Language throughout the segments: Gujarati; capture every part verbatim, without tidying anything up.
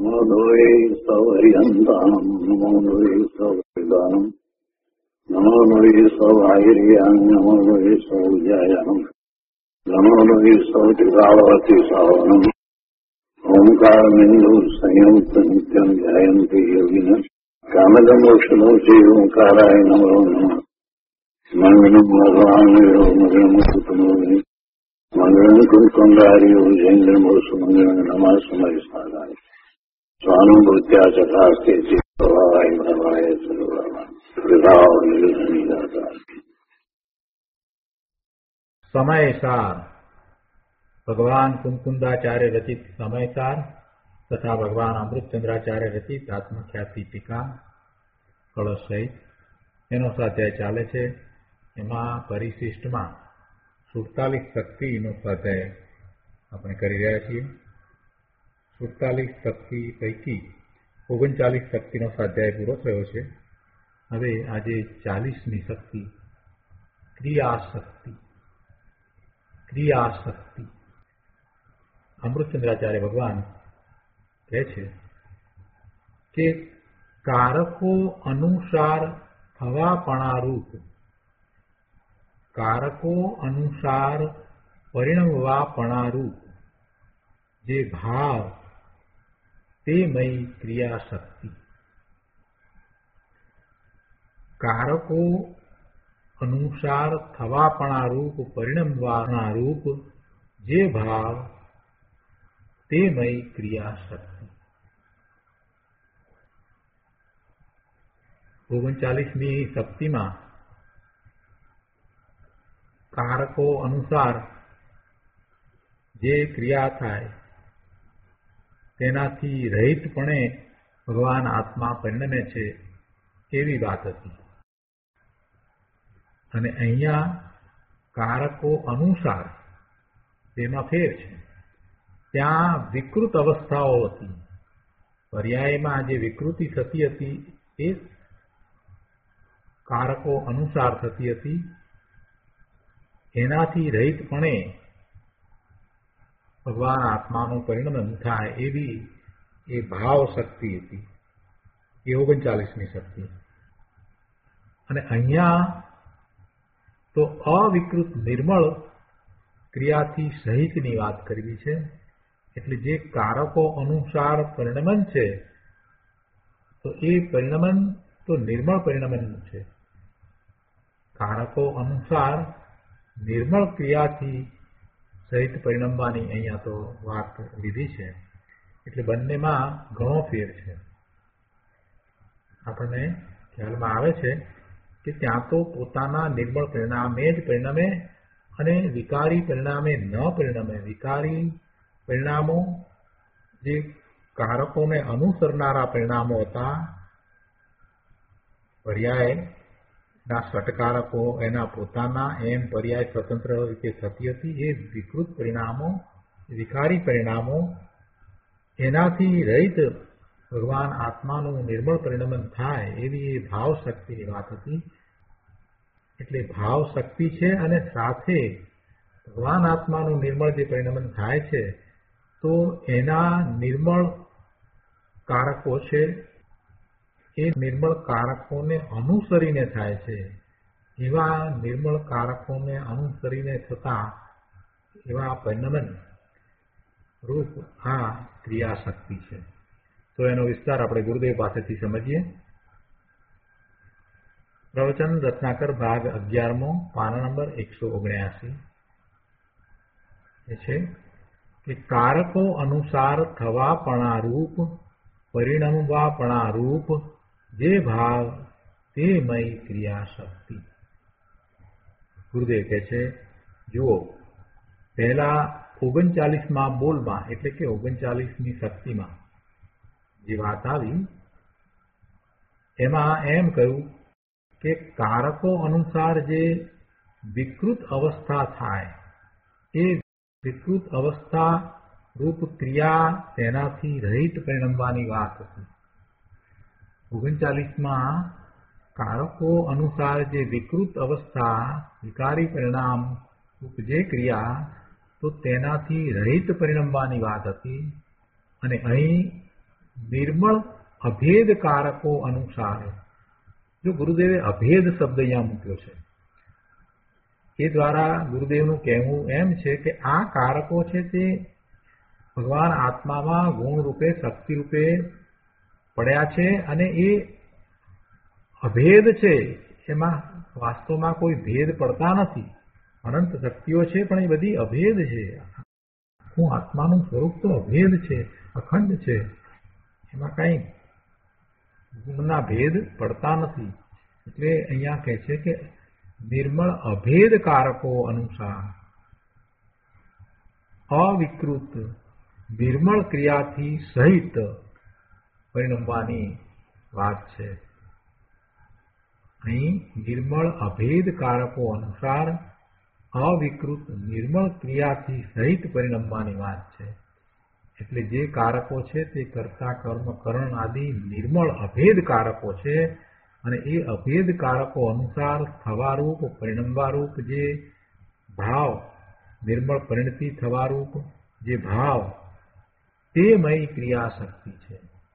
નમો લોહે સૌર્યંતાનમ નમો લોહે સૌદાનમ નમો લોહે સૌર્યાન નમો લોહે સૌજાયાનમ નમો લોહે સૌત્રિકાવતી સાવનમ ઓમકાર બિંદુ સંયુક્ત નિત્યમ ધ્યાયંતિ યોગિન કામદમોક્ષમોચે ઓંકારાય નમો નમઃ મંગલમ ભગવાન મંગલમ કુટુંબોની મંગલમ કુંકુંડારીઓ જૈન્દ્રમો સુમંગલમ નમઃ સમયસ્થાનાય સ્વાનુભૂત્યા ચકાસ્તે ચિત્તવાય ભવાય સર્વમાં પ્રભાવ નિર્ધની દાતા. સમયસાર ભગવાન કુંકુંદાચાર્ય રચિત સમયસાર તથા ભગવાન અમૃતચંદ્રાચાર્ય રચિત આત્મખ્યાતિ ટીકા કળશ સહિત એનો સ્વાધ્યાય ચાલે છે. એમાં પરિશિષ્ટમાં સુડતાલીસ શક્તિનો સ્વાધ્યાય આપણે કરી રહ્યા છીએ. સુડતાલીસ શક્તિ પૈકી ઓગણચાલીસ શક્તિનો સ્વાધ્યાય પૂરો થયો છે. હવે આજે ચાલીસમી શક્તિ ક્રિયાશક્તિ. ક્રિયાશક્તિ અમૃતચંદ્રાચાર્ય ભગવાન કહે છે કે કારકો અનુસાર થવાપણારૂપ કારકો અનુસાર પરિણમવાપણારૂપ જે ભાવ તે મય ક્રિયાશક્તિ. કારકો અનુસાર થવાપણારૂપ પરિણમવાપણારૂપ જે ભાવ તે મય ક્રિયાશક્તિ. ઓગણચાલીસમી શક્તિમાં કારકો અનુસાર જે ક્રિયા થાય તેનાથી રહિતપણે ભગવાન આત્મા પરિણમે છે એવી વાત હતી. અને અહીંયા કારકો અનુસાર તેમાં ફેર છે. ત્યાં વિકૃત અવસ્થાઓ હતી. પર્યાયમાં જે વિકૃતિ થતી હતી એ કારકો અનુસાર થતી હતી. એનાથી રહિતપણે ભગવાન આત્માનું પરિણમન થાય એવી એ ભાવ શક્તિ હતી. એ ઓગણચાલીસમી શક્તિ. અને અહીંયા તો અવિકૃત નિર્મળ ક્રિયાથી સહિતની વાત કરવી છે. એટલે જે કારકો અનુસાર પરિણમન છે તો એ પરિણમન તો નિર્મળ પરિણમન છે. કારકો અનુસાર નિર્મળ ક્રિયાથી સહિત પરિણમવાની અહીંયા તો વાત લીધી છે. એટલે બંનેમાં ઘણો ફેર છે. આપણને ખ્યાલમાં આવે છે કે ત્યાં તો પોતાના નિર્મળ પરિણામે જ પરિણમે અને વિકારી પરિણામે ન પરિણમે. વિકારી પરિણામો જે કારકોને અનુસરનારા પરિણામો હતા, પર્યાયના ષટકારકો એના પોતાના એમ પર્યાય સ્વતંત્ર રીતે થતી હતી. એ વિકૃત પરિણામો, વિકારી પરિણામો એનાથી રહિત ભગવાન આત્માનું નિર્મળ પરિણમન થાય એવી એ ભાવ શક્તિની વાત હતી. એટલે ભાવ શક્તિ છે અને સાથે ભગવાન આત્માનું નિર્મળ જે પરિણમન થાય છે તો એના નિર્મળ કારકો છે એ નિર્મળ કારકોને અનુસરીને થાય છે. એવા નિર્મળ કારકોને અનુસરીને થતા એવા પરિણમન રૂપ આ ક્રિયાશક્તિ છે. તો એનો વિસ્તાર આપણે ગુરુદેવ પાસેથી સમજીએ. પ્રવચન રત્નાકર ભાગ અગિયારમો પાના નંબર એકસો ઓગણ્યાસી એ છે કે કારકો અનુસાર થવાપણારૂપ પરિણમવાપણારૂપ જે ભાવ તે મય ક્રિયાશક્તિ. ગુરુદેવ કહે છે, જુઓ, પહેલા ઓગણચાલીસમાં બોલમાં એટલે કે ઓગણચાલીસમી શક્તિમાં જે વાત આવી એમાં એમ કહ્યું કે કારકો અનુસાર જે વિકૃત અવસ્થા થાય એ વિકૃત અવસ્થા રૂપ ક્રિયા તેનાથી રહિત પરિણમવાની વાત હતી. ઓગણચાલીસમાં કારકો અનુસાર જે વિકૃત અવસ્થા વિકારી પરિણામ રૂપ જે ક્રિયા તો તેનાથી રહિત પરિણમવાની વાત હતી. અને અહીં નિર્મળ અભેદ કારકો અનુસાર. જો ગુરુદેવે અભેદ શબ્દ અહીંયા મૂક્યો છે, એ દ્વારા ગુરુદેવનું કહેવું એમ છે કે આ કારકો છે તે ભગવાન આત્મામાં ગુણ રૂપે શક્તિ રૂપે પડ્યા છે અને એ અભેદ છે, એમાં વાસ્તવમાં કોઈ ભેદ પડતા નથી. અનંત શક્તિઓ છે પણ એ બધી અભેદ છે. હું આત્માનું સ્વરૂપ તો અભેદ છે, અખંડ છે, એમાં કઈ ગુણના ભેદ પડતા નથી. એટલે અહીંયા કહે છે કે નિર્મળ અભેદ કારકો અનુસાર અવિકૃત નિર્મળ ક્રિયાથી સહિત પરિણમવાની વાત છે. અહીં નિર્મળ અભેદ કારકો અનુસાર અવિકૃત નિર્મળ ક્રિયાથી સહિત પરિણમવાની વાત છે. એટલે જે કારકો છે તે કર્તા કર્મ કરણ આદિ નિર્મળ અભેદ કારકો છે અને એ અભેદ કારકો અનુસાર થવારૂપ પરિણમવારૂપ જે ભાવ, નિર્મળ પરિણતિ થવારૂપ જે ભાવ, તે મય ક્રિયા શક્તિ છે.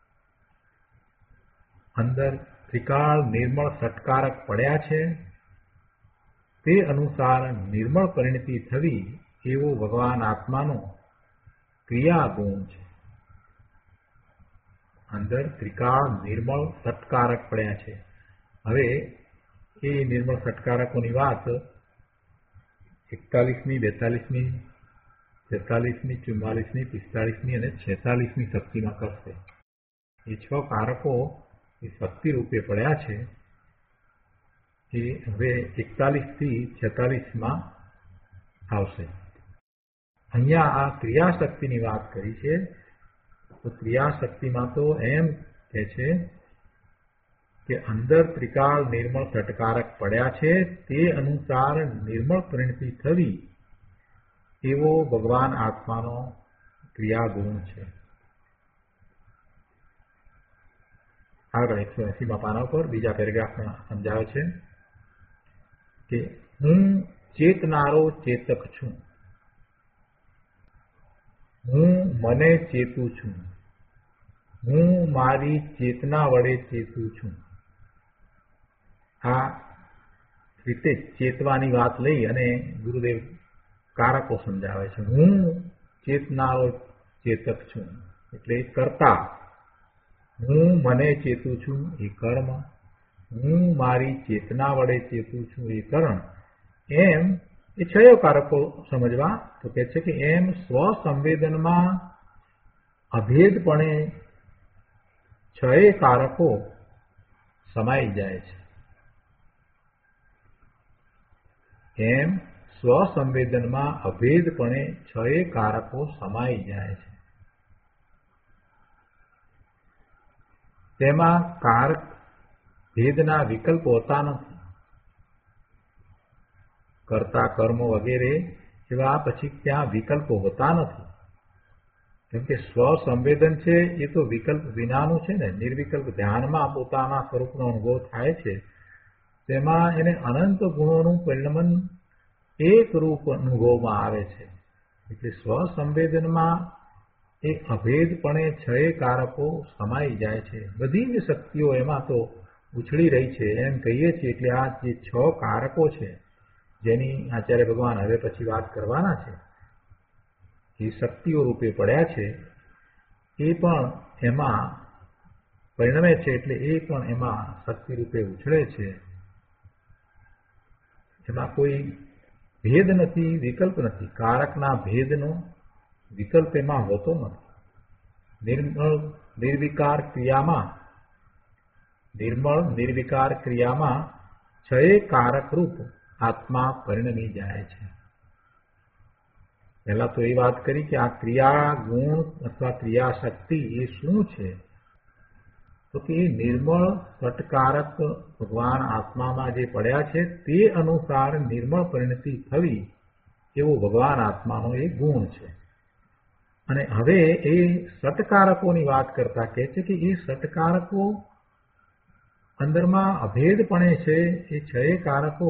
અંદર ત્રિકાળ નિર્મળ સટકારક પડ્યા છે, તે અનુસાર નિર્મળ પરિણતિ થવી એવો ભગવાન આત્માનો ક્રિયા ગુણ છે. અંદર ત્રિકાળ નિર્મળ સટકારક પડ્યા છે. હવે એ નિર્મળ સટકારકોની વાત એકતાલીસમી, બેતાલીસમી, તેતાલીસમી, ચુમ્માલીસમી, પિસ્તાલીસમી અને છેતાલીસમી શક્તિમાં કરશે. એ છ કારકો એ શક્તિ રૂપે પડ્યા છે. એ હવે એકતાલીસ થી છેતાલીસમાં આવશે. અહીંયા આ ક્રિયાશક્તિની વાત કરી છે. તો ક્રિયાશક્તિમાં તો એમ કહે છે કે અંદર ત્રિકાળ નિર્મળ સટકારક પડ્યા છે, તે અનુસાર નિર્મળ પરિણતિ થવી એવો ભગવાન આત્માનો ક્રિયા ગુણ છે. આગળ એકસો એસીમાં પાના પર બીજા પેરેગ્રાફમાં સમજાવે છે કે હું ચેતનારો ચેતક છું, હું મને ચેતું છું, હું મારી ચેતના વડે ચેતું છું. આ રીતે ચેતવાની વાત લઈ અને ગુરુદેવ કારકો સમજાવે છે. હું ચેતનારો ચેતક છું એટલે કર્તા, હું મને ચેતું છું એ કર્મ, હું મારી ચેતના વડે ચેતું છું એ કરણ. એમ એ છ કારકો સમજવા તો કહે છે કે એમ સ્વસંવેદનમાં અભેદપણે છ કારકો સમાઈ જાય છે. એમ સ્વસંવેદનમાં અભેદપણે છ કારકો સમાઈ જાય છે. તેમાં કારક ભેદના વિકલ્પો હોતા નથી. કર્તા કર્મો વગેરે એવા પછી ત્યાં વિકલ્પો હોતા નથી. કેમ કે સ્વસંવેદન છે એ તો વિકલ્પ વિનાનું છે ને. નિર્વિકલ્પ ધ્યાનમાં પોતાના સ્વરૂપનો અનુભવ થાય છે. તેમાં એને અનંત ગુણોનું પરિણમન એક રૂપ અનુભવમાં આવે છે. એટલે સ્વસંવેદનમાં એ અભેદપણે છ કારકો સમાઈ જાય છે. બધી જ શક્તિઓ એમાં તો ઉછળી રહી છે એમ કહીએ છીએ. એટલે આ જે છ કારકો છે જેની આચાર્ય ભગવાન હવે પછી વાત કરવાના છે, એ શક્તિઓ રૂપે પડ્યા છે, એ પણ એમાં પરિણમે છે. એટલે એ પણ એમાં શક્તિ રૂપે ઉછળે છે. એમાં કોઈ ભેદ નથી, વિકલ્પ નથી. કારકના ભેદનો વિકલ્પ એમાં હોતો નથી. નિર્મળ નિર્વિકાર ક્રિયામાં નિર્મળ નિર્વિકાર ક્રિયામાં છ કારક રૂપ આત્મા પરિણમી જાય છે. પહેલા તો એ વાત કરી કે આ ક્રિયા ગુણ અથવા ક્રિયા શક્તિ એ શું છે? તો કે નિર્મળ સટકારક ભગવાન આત્મામાં જે પડ્યા છે તે અનુસાર નિર્મળ પરિણતિ થવી એવો ભગવાન આત્માનો એ ગુણ છે. અને હવે એ સટકારકોની વાત કરતા કહે છે કે એ સટકારકો અંદરમાં અભેદપણે છે. એ છ કારકો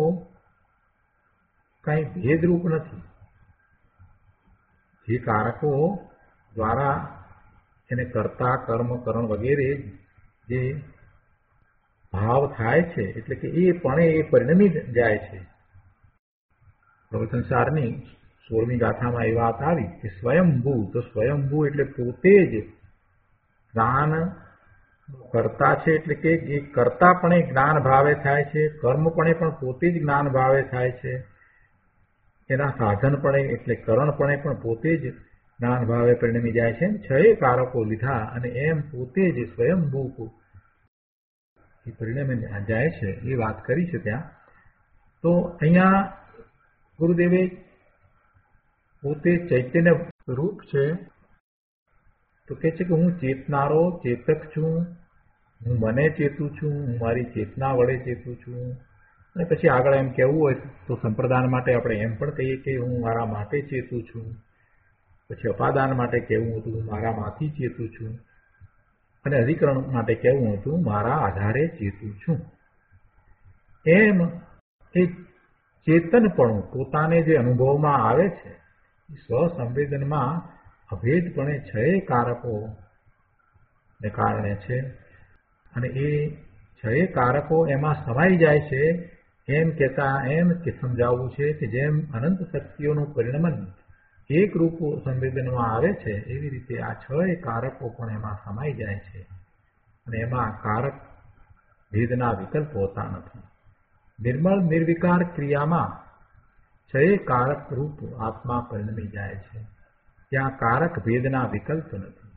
કઈ ભેદરૂપ નથી. જે કારકો દ્વારા એને કરતા કર્મ કરણ વગેરે જે ભાવ થાય છે એટલે કે એ પણ એ પરિણમી જાય છે. પ્રવચનસારની સોળમી ગાથામાં એ વાત આવી કે સ્વયંભૂ, તો સ્વયંભૂ એટલે પોતે જ જ્ઞાન કરતા છે, એટલે કે એ કરતાપણે જ્ઞાન ભાવે થાય છે, કર્મપણે પણ પોતે જ જ્ઞાન ભાવે થાય છે, એના સાધનપણે એટલે કરણપણે પણ પોતે જ જ્ઞાન ભાવે પરિણમી જાય છે. છ કારકો લીધા અને એમ પોતે જ સ્વયંભૂ એ પરિણમી જાય છે એ વાત કરી છે ત્યાં. તો અહીંયા ગુરુદેવે પોતે ચૈતન્ય રૂપ છે તો કે છે કે હું ચેતનારો ચેતક છું, હું મને ચેતું છું, હું મારી ચેતના વડે ચેતું છું. અને પછી આગળ એમ કહેવું હોય તો સંપ્રદાન માટે આપણે એમ પણ કહીએ કે હું મારા માટે ચેતું છું. પછી અપાદાન માટે કહેવું હતું હું મારામાંથી ચેતું છું, અને અધિકરણ માટે કહેવું હતું મારા આધારે ચેતું છું. એમ એ ચેતનપણું પોતાને જે અનુભવમાં આવે છે એ સ્વસંવેદનમાં અભેદપણે છ કારકો ને કારણે છે, અને એ છ કારકો એમાં સમાઈ જાય છે. એમ કહેતા એમ કે સમજાવવું છે કે જેમ અનંત શક્તિઓનું પરિણમન એક રૂપ સંવેદનમાં આવે છે એવી રીતે આ છ કારકો પણ એમાં સમાઈ જાય છે, અને એમાં કારક ભેદના વિકલ્પ હોતા નથી. નિર્મળ નિર્વિકાર ક્રિયામાં છ કારક રૂપ આત્મા પરિણમી જાય છે, ત્યાં કારક ભેદના વિકલ્પ નથી.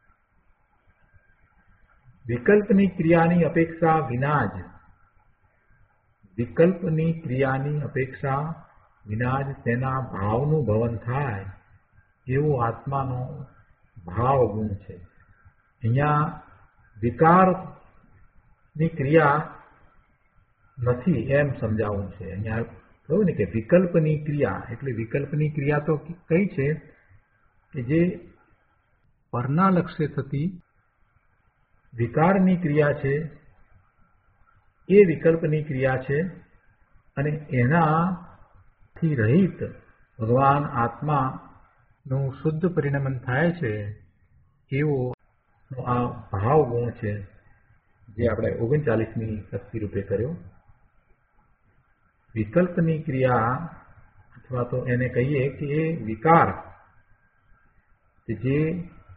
વિકલ્પની ક્રિયાની અપેક્ષા વિના જ વિકલ્પની ક્રિયાની અપેક્ષા વિના જ તેના ભાવનું ભવન થાય એવો આત્માનો ભાવ ગુણ છે. અહીંયા વિકારની ક્રિયા નથી એમ સમજાવવું છે. અહીંયા કહ્યું ને કે વિકલ્પની ક્રિયા એટલે વિકલ્પની ક્રિયા તો કઈ છે કે જે પરના લક્ષ્ય થતી વિકારની ક્રિયા છે એ વિકલ્પની ક્રિયા છે, અને એનાથી રહિત ભગવાન આત્માનું શુદ્ધ પરિણમન થાય છે એવો આ ભાવ ગુણ છે જે આપણે ઓગણચાલીસમી શક્તિ રૂપે કર્યો. વિકલ્પની ક્રિયા અથવા તો એને કહીએ કે એ વિકાર જે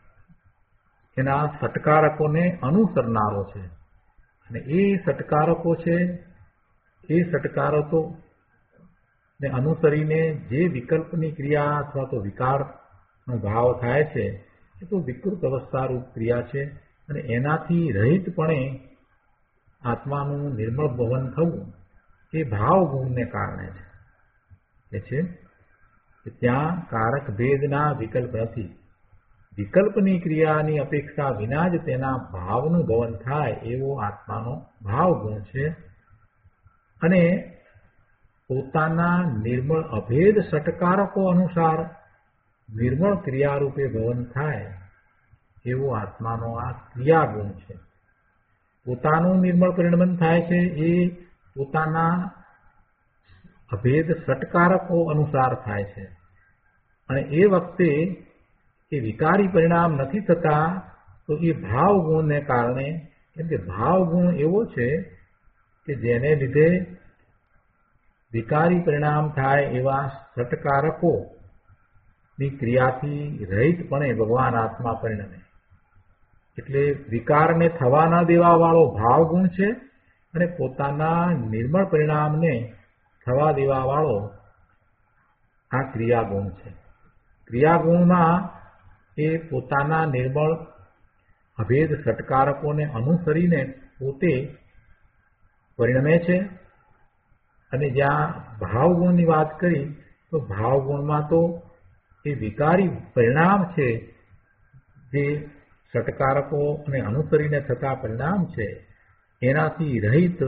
એના સટકારકોને અનુસરનારો છે, અને એ સટકારકો છે એ સટકારકો ને અનુસરીને જે વિકલ્પની ક્રિયા અથવા તો વિકારનો ભાવ થાય છે એ તો વિકૃત અવસ્થારૂપ ક્રિયા છે, અને એનાથી રહિતપણે આત્માનું નિર્મળ ભવન થવું એ ભાવ ગુણને કારણે છે. એ છે કે ત્યાં કારક ભેદના વિકલ્પ નથી. વિકલ્પની ક્રિયાની અપેક્ષા વિના જ તેના ભાવનું ભવન થાય એવો આત્માનો ભાવ ગુણ છે, અને પોતાના નિર્મળ અભેદ સટકારકો અનુસાર નિર્મળ ક્રિયારૂપે ભવન થાય એવો આત્માનો આ ક્રિયા ગુણ છે. પોતાનું નિર્મળ પરિણમન થાય છે એ પોતાના અભેદ સટકારકો અનુસાર થાય છે, અને એ વખતે એ વિકારી પરિણામ નથી થતા તો એ ભાવ ગુણને કારણે. કેમ કે ભાવ ગુણ એવો છે કે જેને લીધે વિકારી પરિણામ થાય એવા સટકારકો ની ક્રિયાથી રહિતપણે ભગવાન આત્મા પરિણમે. એટલે વિકારને થવા ન દેવા વાળો ભાવ ગુણ છે, અને પોતાના નિર્મળ પરિણામને થવા દેવા વાળો આ ક્રિયા ગુણ છે. ક્રિયા ગુણમાં એ પોતાના નિર્મળ અભેદ સટકારકોને અનુસરીને પોતે પરિણમે છે, અને જ્યાં ભાવગુણની વાત કરી તો ભાવગુણમાં તો એ વિકારી પરિણામ છે જે સટકારકો અને અનુસરીને થતા પરિણામ છે એનાથી રહિત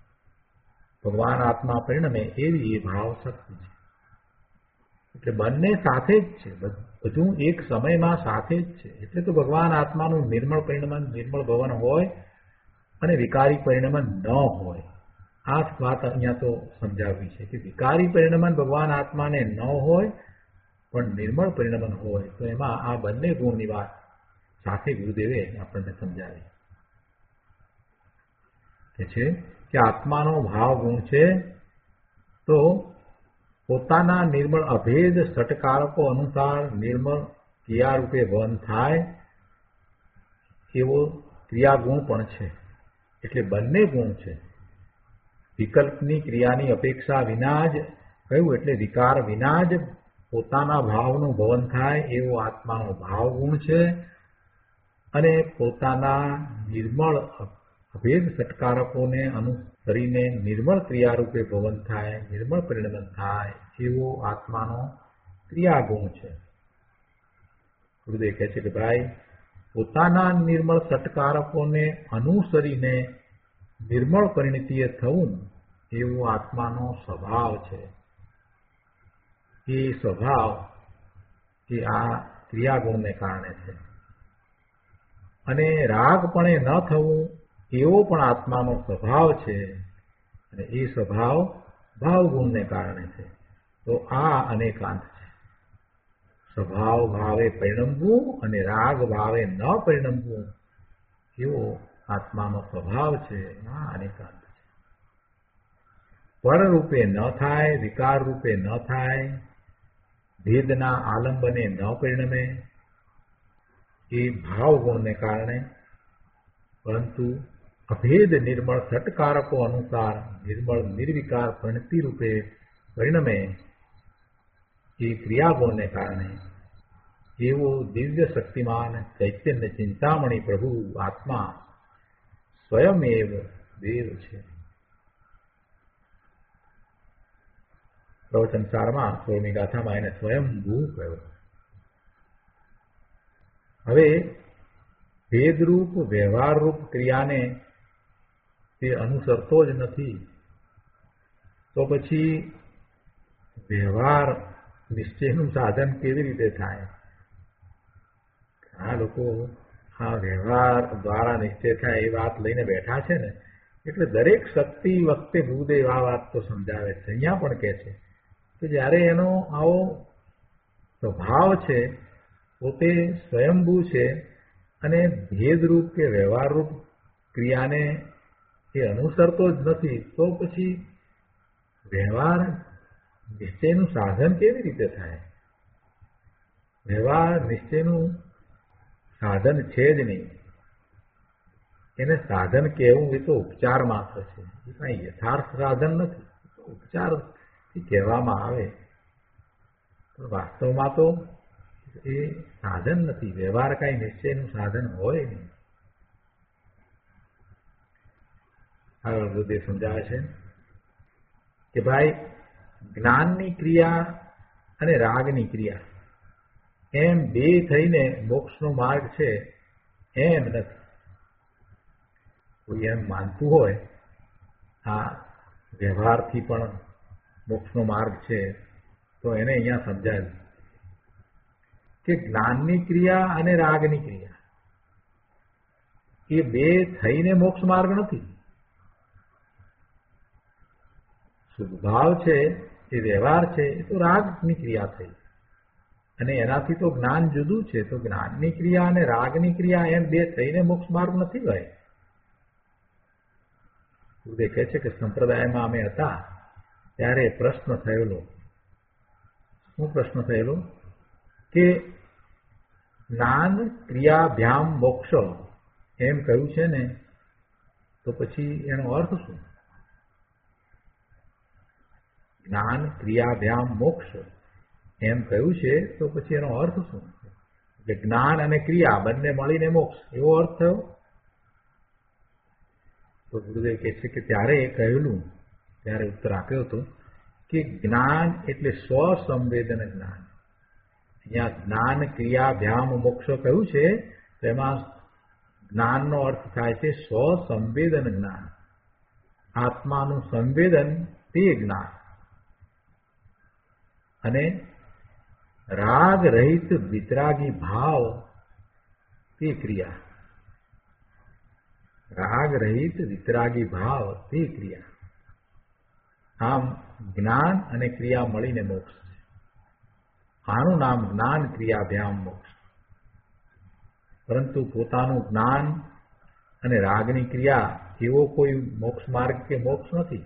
ભગવાન આત્મા પરિણમે એવી એ ભાવ શક્તિ છે. એટલે બંને સાથે જ છે, બધું એક સમયમાં સાથે જ છે. એટલે તો ભગવાન આત્માનું નિર્મળ પરિણમન નિર્મળ ભવન હોય અને વિકારી પરિણમન ન હોય. આ વાત અહીંયા તો સમજાવવી છે કે વિકારી પરિણમન ભગવાન આત્માને ન હોય પણ નિર્મળ પરિણમન હોય તો એમાં આ બંને ગુણની વાત સાથે ગુરુદેવે આપણને સમજાવી કે છે કે આત્માનો ભાવ ગુણ છે તો પોતાના નિર્મળ અભેદ ષટકારકો અનુસાર નિર્મળ ક્રિયારૂપે વહન થાય એવો ક્રિયાગુણ પણ છે. એટલે બંને ગુણ છે. વિકલ્પની ક્રિયાની અપેક્ષા વિના જ કહ્યું એટલે વિકાર વિના જ પોતાના ભાવનું ભવન થાય એવો આત્માનો ભાવ ગુણ છે અને પોતાના નિર્મળ અભેદ ષટકારકોને અનુસરીને નિર્મળ ક્રિયારૂપે ભવન થાય, નિર્મળ પરિણમન થાય એવો આત્માનો ક્રિયાગુણ છે. ગુરુદેવ કહે છે કે ભાઈ પોતાના નિર્મળ ષટકારકોને અનુસરીને નિર્મળ પરિણતિએ થવું એવો આત્માનો સ્વભાવ છે. એ સ્વભાવ એ આ ક્રિયાગુણને કારણે છે. અને રાગપણે ન થવું એવો પણ આત્માનો સ્વભાવ છે અને એ સ્વભાવ ભાવગુણને કારણે છે. તો આ અનેકાંત છે. સ્વભાવ ભાવે પરિણમવું અને રાગ ભાવે ન પરિણમવું એવો આત્માનો સ્વભાવ છે. આ અનેકાંત છે. પરરૂપે ન થાય, વિકાર રૂપે ન થાય, ભેદના આલંબને ન પરિણમે એ ભાવગુણને કારણે, પરંતુ અભેદ નિર્મળ ષટકારકો અનુસાર નિર્મળ નિર્વિકાર પરિણતિ રૂપે પરિણમે એ ક્રિયાગુણને કારણે એવો દિવ્ય શક્તિમાન ચૈતન્ય ચિંતામણી પ્રભુ આત્મા સ્વયમેવ દેવ છે. પ્રવચન સારમાં સોળમી ગાથામાં એને સ્વયંભૂ કહ્યું. હવે ભેદરૂપ વ્યવહારરૂપ ક્રિયાને તે અનુસરતો જ નથી તો પછી વ્યવહાર નિશ્ચયનું સાધન કેવી રીતે થાય? આ લોકો આ વ્યવહાર દ્વારા નિશ્ચય થાય એ વાત લઈને બેઠા છે ને, એટલે દરેક શક્તિ વખતે ગુરુદેવ આ વાત તો સમજાવે છે. અહીંયા પણ કહે છે કે જ્યારે એનો આવો સ્વભાવ છે, પોતે સ્વયંભૂ છે અને ભેદરૂપ કે વ્યવહારરૂપ ક્રિયાને એ અનુસરતો જ નથી તો પછી વ્યવહાર નિશ્ચયનું સાધન કેવી રીતે થાય? વ્યવહાર નિશ્ચયનું સાધન છે જ નહીં. એને સાધન કહેવું એ તો ઉપચાર માત્ર છે, એ કાંઈ યથાર્થ સાધન નથી. ઉપચારથી કહેવામાં આવે પણ વાસ્તવમાં તો એ સાધન નથી. વ્યવહાર કાંઈ નિશ્ચયનું સાધન હોય નહીં. આગળ ગુરુદેવ સમજાવે છે કે ભાઈ જ્ઞાનની ક્રિયા અને રાગની ક્રિયા એમ બે થઈને મોક્ષનો માર્ગ છે એમ નથી. કોઈ એમ માનતું હોય આ વ્યવહારથી પણ મોક્ષનો માર્ગ છે તો એને અહીંયા સમજાવ્યું કે જ્ઞાનની ક્રિયા અને રાગની ક્રિયા એ બે થઈને મોક્ષ માર્ગ નથી. શુભભાવ છે એ વ્યવહાર છે એ તો રાગની ક્રિયા થઈ અને એનાથી તો જ્ઞાન જુદું છે. તો જ્ઞાનની ક્રિયા અને રાગની ક્રિયા એમ બે થઈને મોક્ષ માર્ગ નથી ગયે. ગુરુદેવ કહે છે કે સંપ્રદાયમાં અમે હતા ત્યારે પ્રશ્ન થયેલો. શું પ્રશ્ન થયેલો? કે જ્ઞાન ક્રિયાભ્યામ મોક્ષ એમ કહ્યું છે ને, તો પછી એનો અર્થ શું? જ્ઞાન ક્રિયાભ્યામ મોક્ષ એમ કહ્યું છે તો પછી એનો અર્થ શું? એટલે જ્ઞાન અને ક્રિયા બંને મળીને મોક્ષ એવો અર્થ થયો? તો ગુરુદેવ કહે છે કે ત્યારે એ કહેલું, ત્યારે ઉત્તર આપ્યો હતો કે જ્ઞાન એટલે સ્વસંવેદન જ્ઞાન. અહીંયા જ્ઞાન ક્રિયાભ્યામ મોક્ષ કહ્યું છે તેમાં જ્ઞાનનો અર્થ થાય છે સ્વસંવેદન જ્ઞાન. આત્માનું સંવેદન તે જ્ઞાન અને રાગ રહિત વિતરાગી ભાવ તે ક્રિયા. રાગ રહિત વિતરાગી ભાવ તે ક્રિયા. આમ જ્ઞાન અને ક્રિયા મળીને મોક્ષ છે. આનું નામ જ્ઞાન ક્રિયાભ્યામ મોક્ષ. પરંતુ પોતાનું જ્ઞાન અને રાગની ક્રિયા એવો કોઈ મોક્ષ માર્ગ કે મોક્ષ નથી.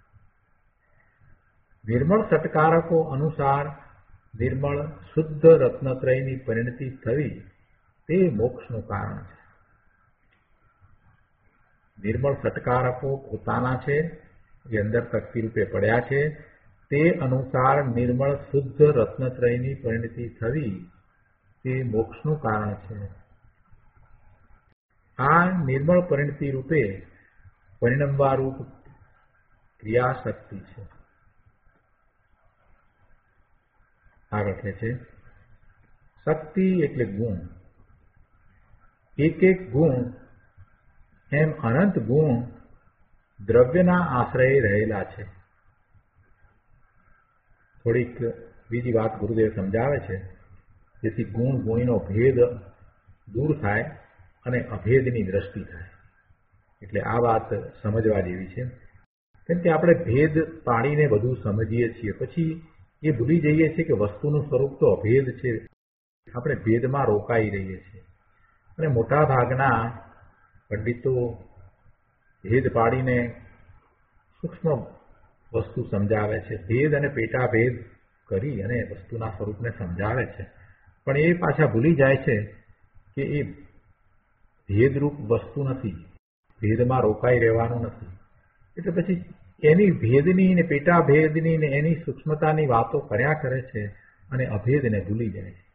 નિર્મળ સટકારકો અનુસાર નિર્મળ શુદ્ધ રત્નત્રયની પરિણતિ થવી તે મોક્ષનું કારણ છે. નિર્મળ સટકારકો પોતાના છે, જે અંદર શક્તિ રૂપે પડ્યા છે, તે અનુસાર નિર્મળ શુદ્ધ રત્નત્રયની પરિણતિ થવી તે મોક્ષનું કારણ છે. આ નિર્મળ પરિણતિ રૂપે પરિણમવા રૂપ ક્રિયા શક્તિ છે. આગળ કહે છે, શક્તિ એટલે ગુણ. એક એક ગુણ એમ અનંત ગુણ દ્રવ્યના આશ્રયે રહેલા છે. થોડીક બીજી વાત ગુરુદેવ સમજાવે છે, જેથી ગુણ ગુણીનો ભેદ દૂર થાય અને અભેદની દ્રષ્ટિ થાય. એટલે આ વાત સમજવા જેવી છે. કેમ કે આપણે ભેદ પાડીને બધું સમજીએ છીએ, પછી એ ભૂલી જઈએ છીએ કે વસ્તુનું સ્વરૂપ તો અભેદ છે. આપણે ભેદમાં રોકાઈ રહીએ છીએ અને મોટા ભાગના પંડિતો ભેદ પાડીને સૂક્ષ્મ વસ્તુ સમજાવે છે. ભેદ અને પેટા ભેદ કરી અને વસ્તુના સ્વરૂપને સમજાવે છે, પણ એ પાછા ભૂલી જાય છે કે એ ભેદરૂપ વસ્તુ નથી, ભેદમાં રોકાઈ રહેવાનું નથી. એટલે પછી એની ભેદની ને પેટા ભેદની ને એની સૂક્ષ્મતાની વાતો કર્યા કરે છે અને અભેદને ભૂલી જાય છે.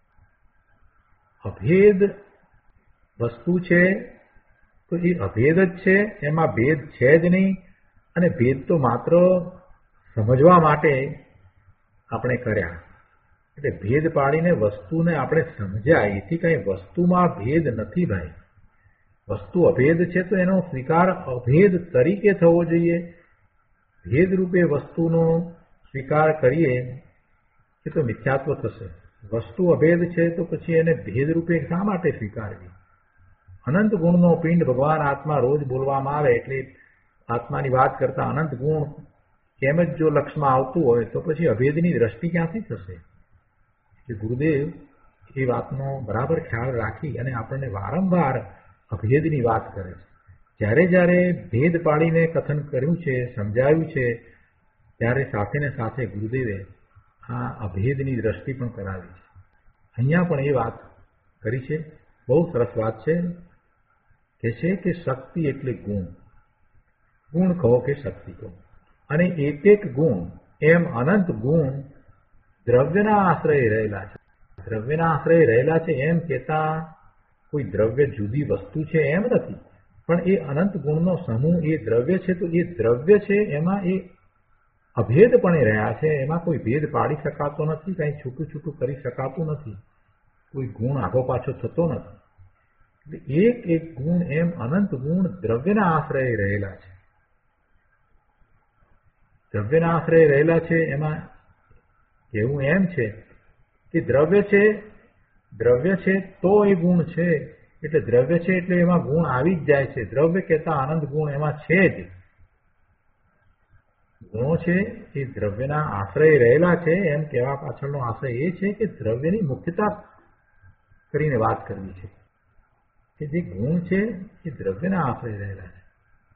અભેદ વસ્તુ છે તો એ અભેદ જ છે, એમાં ભેદ છે જ નહીં. અને ભેદ તો માત્ર સમજવા માટે આપણે કર્યા. એટલે ભેદ પાડીને વસ્તુને આપણે સમજ્યા, એથી કઈ વસ્તુમાં ભેદ નથી ભાઈ. વસ્તુ અભેદ છે તો એનો સ્વીકાર અભેદ તરીકે થવો જોઈએ. ભેદ રૂપે વસ્તુનો સ્વીકાર કરીએ એ તો મિથ્યાત્વ થશે. વસ્તુ અભેદ છે તો પછી એને ભેદ રૂપે શા માટે સ્વીકારવી? અનંત ગુણનો પિંડ ભગવાન આત્મા રોજ બોલવામાં આવે એટલે આત્માની વાત કરતા અનંત ગુણ કેમ જ જો લક્ષમાં આવતું હોય તો પછી અભેદની દ્રષ્ટિ ક્યાંથી થશે? એટલે ગુરુદેવ એ વાતનો બરાબર ખ્યાલ રાખી અને આપણને વારંવાર અભેદની વાત કરે છે. જ્યારે જ્યારે ભેદ પાડીને કથન કર્યું છે, સમજાવ્યું છે, ત્યારે સાથે ને સાથે ગુરુદેવે આ અભેદની દ્રષ્ટિ પણ કરાવી છે. અહીંયા પણ એ વાત કરી છે, બહુ સરસ વાત છે. કે છે કે શક્તિ એટલે ગુણ. ગુણ કહો કે શક્તિ કહો, અને એક એક ગુણ એમ અનંત ગુણ દ્રવ્યના આશ્રય રહેલા છે. દ્રવ્યના આશ્રય રહેલા છે એમ કહેતા કોઈ દ્રવ્ય જુદી વસ્તુ છે એમ નથી, પણ એ અનંત ગુણનો સમૂહ એ દ્રવ્ય છે. તો એ દ્રવ્ય છે એમાં એ અભેદપણે રહ્યા છે, એમાં કોઈ ભેદ પાડી શકાતો નથી, કંઈ છૂટું છૂટું કરી શકાતું નથી, કોઈ ગુણ આગો પાછો થતો નથી. એટલે એક એક ગુણ એમ અનંત ગુણ દ્રવ્યના આશ્રય રહેલા છે. દ્રવ્યના આશ્રય રહેલા છે એમાં એવું એમ છે કે દ્રવ્ય છે દ્રવ્ય છે તો એ ગુણ છે. એટલે દ્રવ્ય છે એટલે એમાં ગુણ આવી જ જાય છે. દ્રવ્ય કહેતા આનંદ ગુણ એમાં છે જ. ગુણો છે એ દ્રવ્યના આશ્રય રહેલા છે એમ કહેવા પાછળનો આશય એ છે કે દ્રવ્યની મુખ્યતા કરીને વાત કરવી છે કે જે ગુણ છે એ દ્રવ્યના આશ્રય રહેલા છે.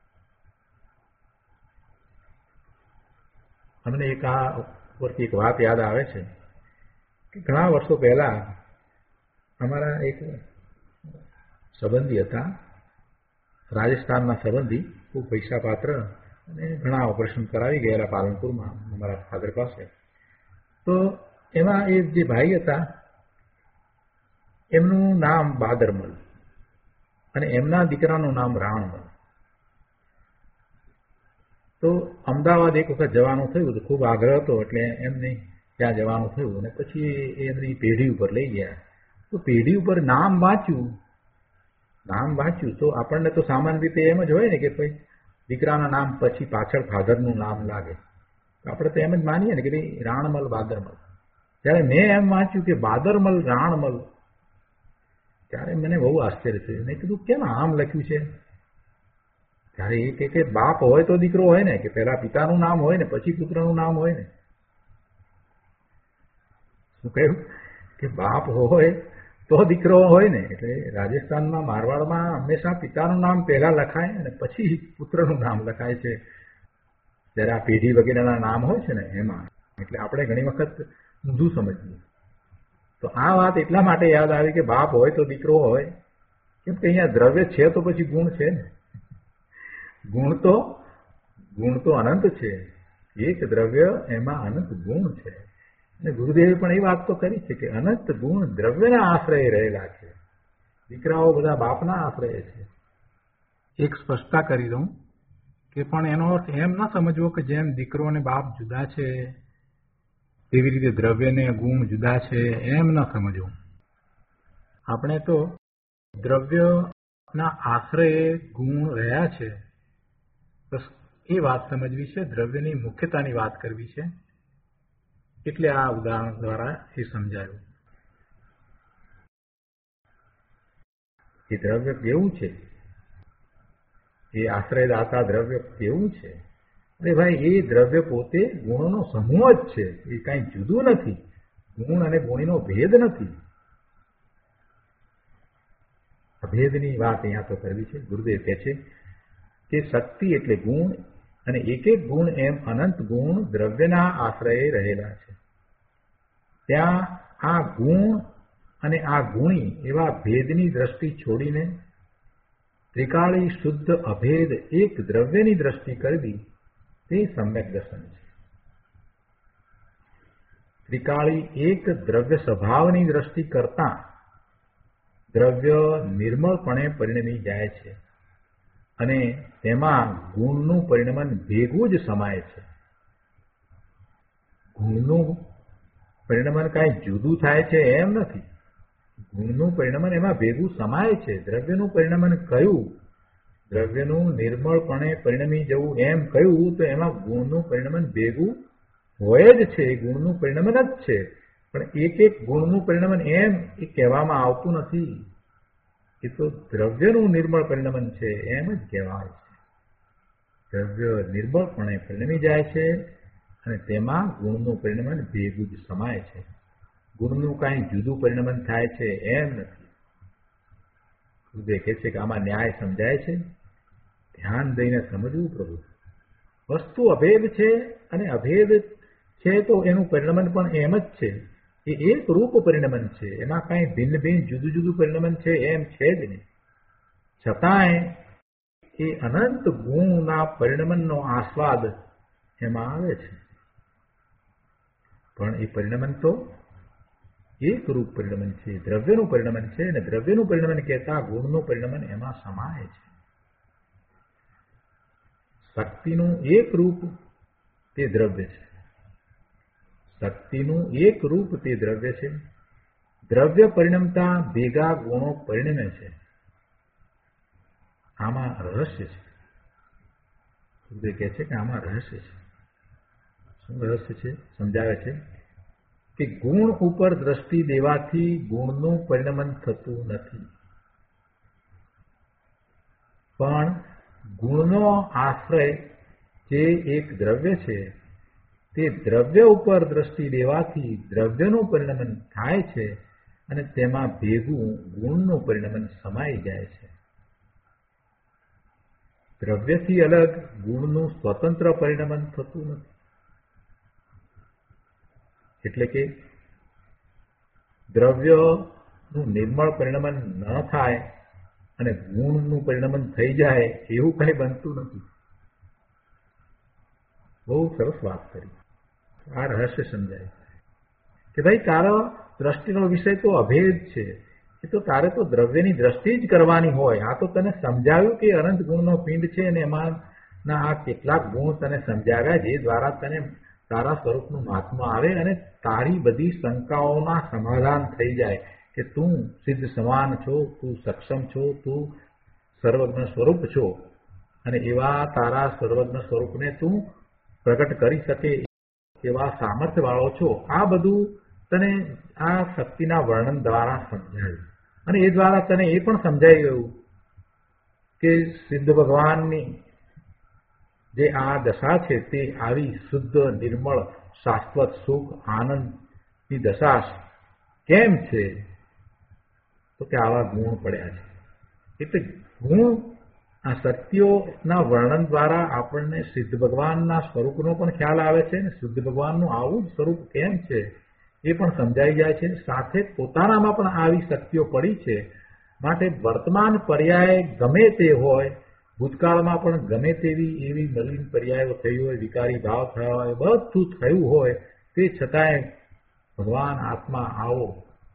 અમને એક આ ઉપરથી એક વાત યાદ આવે છે કે ઘણા વર્ષો પહેલા અમારા એક સંબંધી હતા, રાજસ્થાનના સંબંધી, ખૂબ પૈસા પાત્ર, અને ઘણા ઓપરેશન કરાવી ગયેલા પાલનપુરમાં અમારા ફાધર પાસે. તો એમાં એ જે ભાઈ હતા એમનું નામ બાદરમલ અને એમના દીકરાનું નામ રાણમલ. તો અમદાવાદ એક વખત જવાનું થયું તો ખૂબ આગ્રહ હતો એટલે એમને ત્યાં જવાનું થયું અને પછી એમની પેઢી ઉપર લઈ ગયા. તો પેઢી ઉપર નામ વાંચ્યું નામ વાંચ્યું તો આપણને તો સામાન્ય રીતે એમ જ હોય ને કે ભાઈ દીકરાના નામ પછી પાછળ ફાધરનું નામ લાગે, તો આપણે તો એમ જ માનીએ ને કે ભાઈ રાણમલ બાદરમલ. ત્યારે મેં એમ વાંચ્યું કે બાદરમલ રાણમલ, ત્યારે મને બહુ આશ્ચર્ય થયું. મેં કીધું કેમ આમ લખ્યું છે? ત્યારે એ કે બાપ હોય તો દીકરો હોય ને, કે પહેલા પિતાનું નામ હોય ને પછી પુત્રનું નામ હોય ને. શું કહ્યું કે બાપ હોય તો દીકરો હોય ને. એટલે રાજસ્થાનમાં મારવાડમાં હંમેશા પિતાનું નામ પહેલા લખાય અને પછી પુત્રનું નામ લખાય છે. જ્યારે આ પેઢી વગેરેના નામ હોય છે ને એમાં. એટલે આપણે ઘણી વખત ઊંધું સમજીએ. તો આ વાત એટલા માટે યાદ આવી કે બાપ હોય તો દીકરો હોય, કેમ કે અહીંયા દ્રવ્ય છે તો પછી ગુણ છે ને. ગુણ તો ગુણ તો અનંત છે. એક દ્રવ્ય એમાં અનંત ગુણ છે. અને ગુરુદેવે પણ એ વાત તો કરી છે કે અનંત ગુણ દ્રવ્યના આશ્રય રહેલા છે. દીકરાઓ બધા બાપના આશ્રય છે. એક સ્પષ્ટતા કરી દઉં કે પણ એનો અર્થ એમ ના સમજવો કે જેમ દીકરો અને બાપ જુદા છે તેવી રીતે દ્રવ્ય ને ગુણ જુદા છે, એમ ન સમજવું. આપણે તો દ્રવ્યના આશ્રયે ગુણ રહ્યા છે, બસ એ વાત સમજવી છે. દ્રવ્યની મુખ્યતાની વાત કરવી છે. એટલે આ ઉદાહરણ દ્વારા એ સમજાયું કે દ્રવ્ય કેવું છે, એ આશ્રયદાતા દ્રવ્ય કેવું છે. અરે ભાઈ, એ દ્રવ્ય પોતે ગુણોનો સમૂહ જ છે. એ કઈ જુદું નથી. ગુણ અને ગુણીનો ભેદ નથી. અભેદની વાત અહીંયા તો કરવી છે. ગુરુદેવ કહે છે કે શક્તિ એટલે ગુણ, અને એક એક ગુણ એમ અનંત ગુણ દ્રવ્યના આશ્રયે રહેલા છે. ત્યાં આ ગુણ અને આ ગુણી એવા ભેદની દ્રષ્ટિ છોડીને ત્રિકાળી શુદ્ધ અભેદ એક દ્રવ્યની દ્રષ્ટિ કરવી તે સમ્યક દર્શન છે. ત્રિકાળી એક દ્રવ્ય સ્વભાવની દ્રષ્ટિ કરતા દ્રવ્ય નિર્મળપણે પરિણમી જાય છે અને તેમાં ગુણનું પરિણમન ભેગું જ સમાય છે. ગુણનું પરિણમન કાંઈ જુદું થાય છે એમ નથી. ગુણનું પરિણમન એમાં ભેગું સમાય છે. દ્રવ્યનું પરિણમન કયું, દ્રવ્યનું નિર્મળપણે પરિણમી જવું એમ કહ્યું તો એમાં ગુણનું પરિણમન ભેગું હોય જ છે. ગુણનું પરિણમન જ છે. પણ એક એક ગુણનું પરિણમન એમ એ કહેવામાં આવતું નથી. એ તો દ્રવ્યનું નિર્મળ પરિણમન છે એમ જ કહેવાય છે. દ્રવ્ય નિર્મળપણે પરિણમી જાય છે અને તેમાં ગુણનું પરિણમન ભેગું જ સમાય છે. ગુણનું કાંઈ જુદું પરિણમન થાય છે એમ નથી. ગુરુદેવ કહે છે કે આમાં ન્યાય સમજાય છે. ધ્યાન દઈને સમજવું પ્રભુ. વસ્તુ અભેદ છે અને અભેદ છે તો એનું પરિણમન પણ એમ જ છે. એ એક રૂપ પરિણમન છે. એમાં કાંઈ ભિન્ન ભિન્ન જુદું જુદું પરિણમન છે એમ છે જ નહીં. છતાંય એ અનંત ગુણના પરિણમનનો આસ્વાદ એમાં આવે છે. પણ એ પરિણમન તો એક રૂપ પરિણમન છે. દ્રવ્યનું પરિણમન છે અને દ્રવ્યનું પરિણમન કહેતા ગુણનું પરિણમન એમાં સમાય છે. શક્તિનું એક રૂપ તે દ્રવ્ય છે. શક્તિનું એક રૂપ તે દ્રવ્ય છે. દ્રવ્ય પરિણમતા ભેગા ગુણો પરિણમે છે. આમાં રહસ્ય છે. ગુરુદેવ કહે છે કે આમાં રહસ્ય છે. શું રહસ્ય છે? સમજાવે છે કે ગુણ ઉપર દ્રષ્ટિ દેવાથી ગુણનું પરિણમન થતું નથી, પણ ગુણનો આશ્રય જે એક દ્રવ્ય છે તે દ્રવ્ય ઉપર દ્રષ્ટિ દેવાથી દ્રવ્યનું પરિણમન થાય છે અને તેમાં ભેગું ગુણનું પરિણમન સમાઈ જાય છે. દ્રવ્યથી અલગ ગુણનું સ્વતંત્ર પરિણમન થતું નથી. એટલે કે દ્રવ્યનું નિર્મળ પરિણમન ન થાય અને ગુણનું પરિણમન થઈ જાય એવું કંઈ બનતું નથી. બહુ સરસ વાત કરી. આ રહસ્ય સમજાય કે ભાઈ તારો દ્રષ્ટિનો વિષય તો અભેદ છે. એ તો તારે તો દ્રવ્યની દ્રષ્ટિ જ કરવાની હોય. આ તો તને સમજાવ્યું કે અનંત ગુણનો પિંડ છે અને એમાંના આ કેટલાક ગુણ તને સમજાવ્યા જે દ્વારા તને તારા સ્વરૂપનું મહાત્મા આવે અને તારી બધી શંકાઓના સમાધાન થઈ જાય કે તું સિદ્ધ સમાન છો, તું સક્ષમ છો, તું સર્વજ્ઞ સ્વરૂપ છો અને એવા તારા સર્વજ્ઞ સ્વરૂપને તું પ્રગટ કરી શકે એવા સામર્થ્ય વાળો છો. આ બધું તને આ શક્તિના વર્ણન દ્વારા સમજાયું અને એ દ્વારા તને એ પણ સમજાઈ ગયું કે સિદ્ધ ભગવાનની જે આ દશા છે તે આવી શુદ્ધ નિર્મળ શાશ્વત સુખ આનંદની દશા કેમ છે તો કે આવા ગુણ પડ્યા છે. એટલે ગુણ આ સત્યોના વર્ણન દ્વારા આપણને સિદ્ધ ભગવાનના સ્વરૂપનો પણ ખ્યાલ આવે છે અને શુદ્ધ ભગવાનનું આવું જ સ્વરૂપ કેમ છે એ પણ સમજાઈ જાય છે. સાથે પોતાનામાં પણ આવી શક્તિઓ પડી છે. માટે વર્તમાન પર્યાય ગમે તે હોય, ભૂતકાળમાં પણ ગમે તેવી એવી નવીન પર્યાયો થઈ હોય, વિકારી ભાવ થયા હોય, બધું થયું હોય, તે છતાંય ભગવાન આત્મા આવો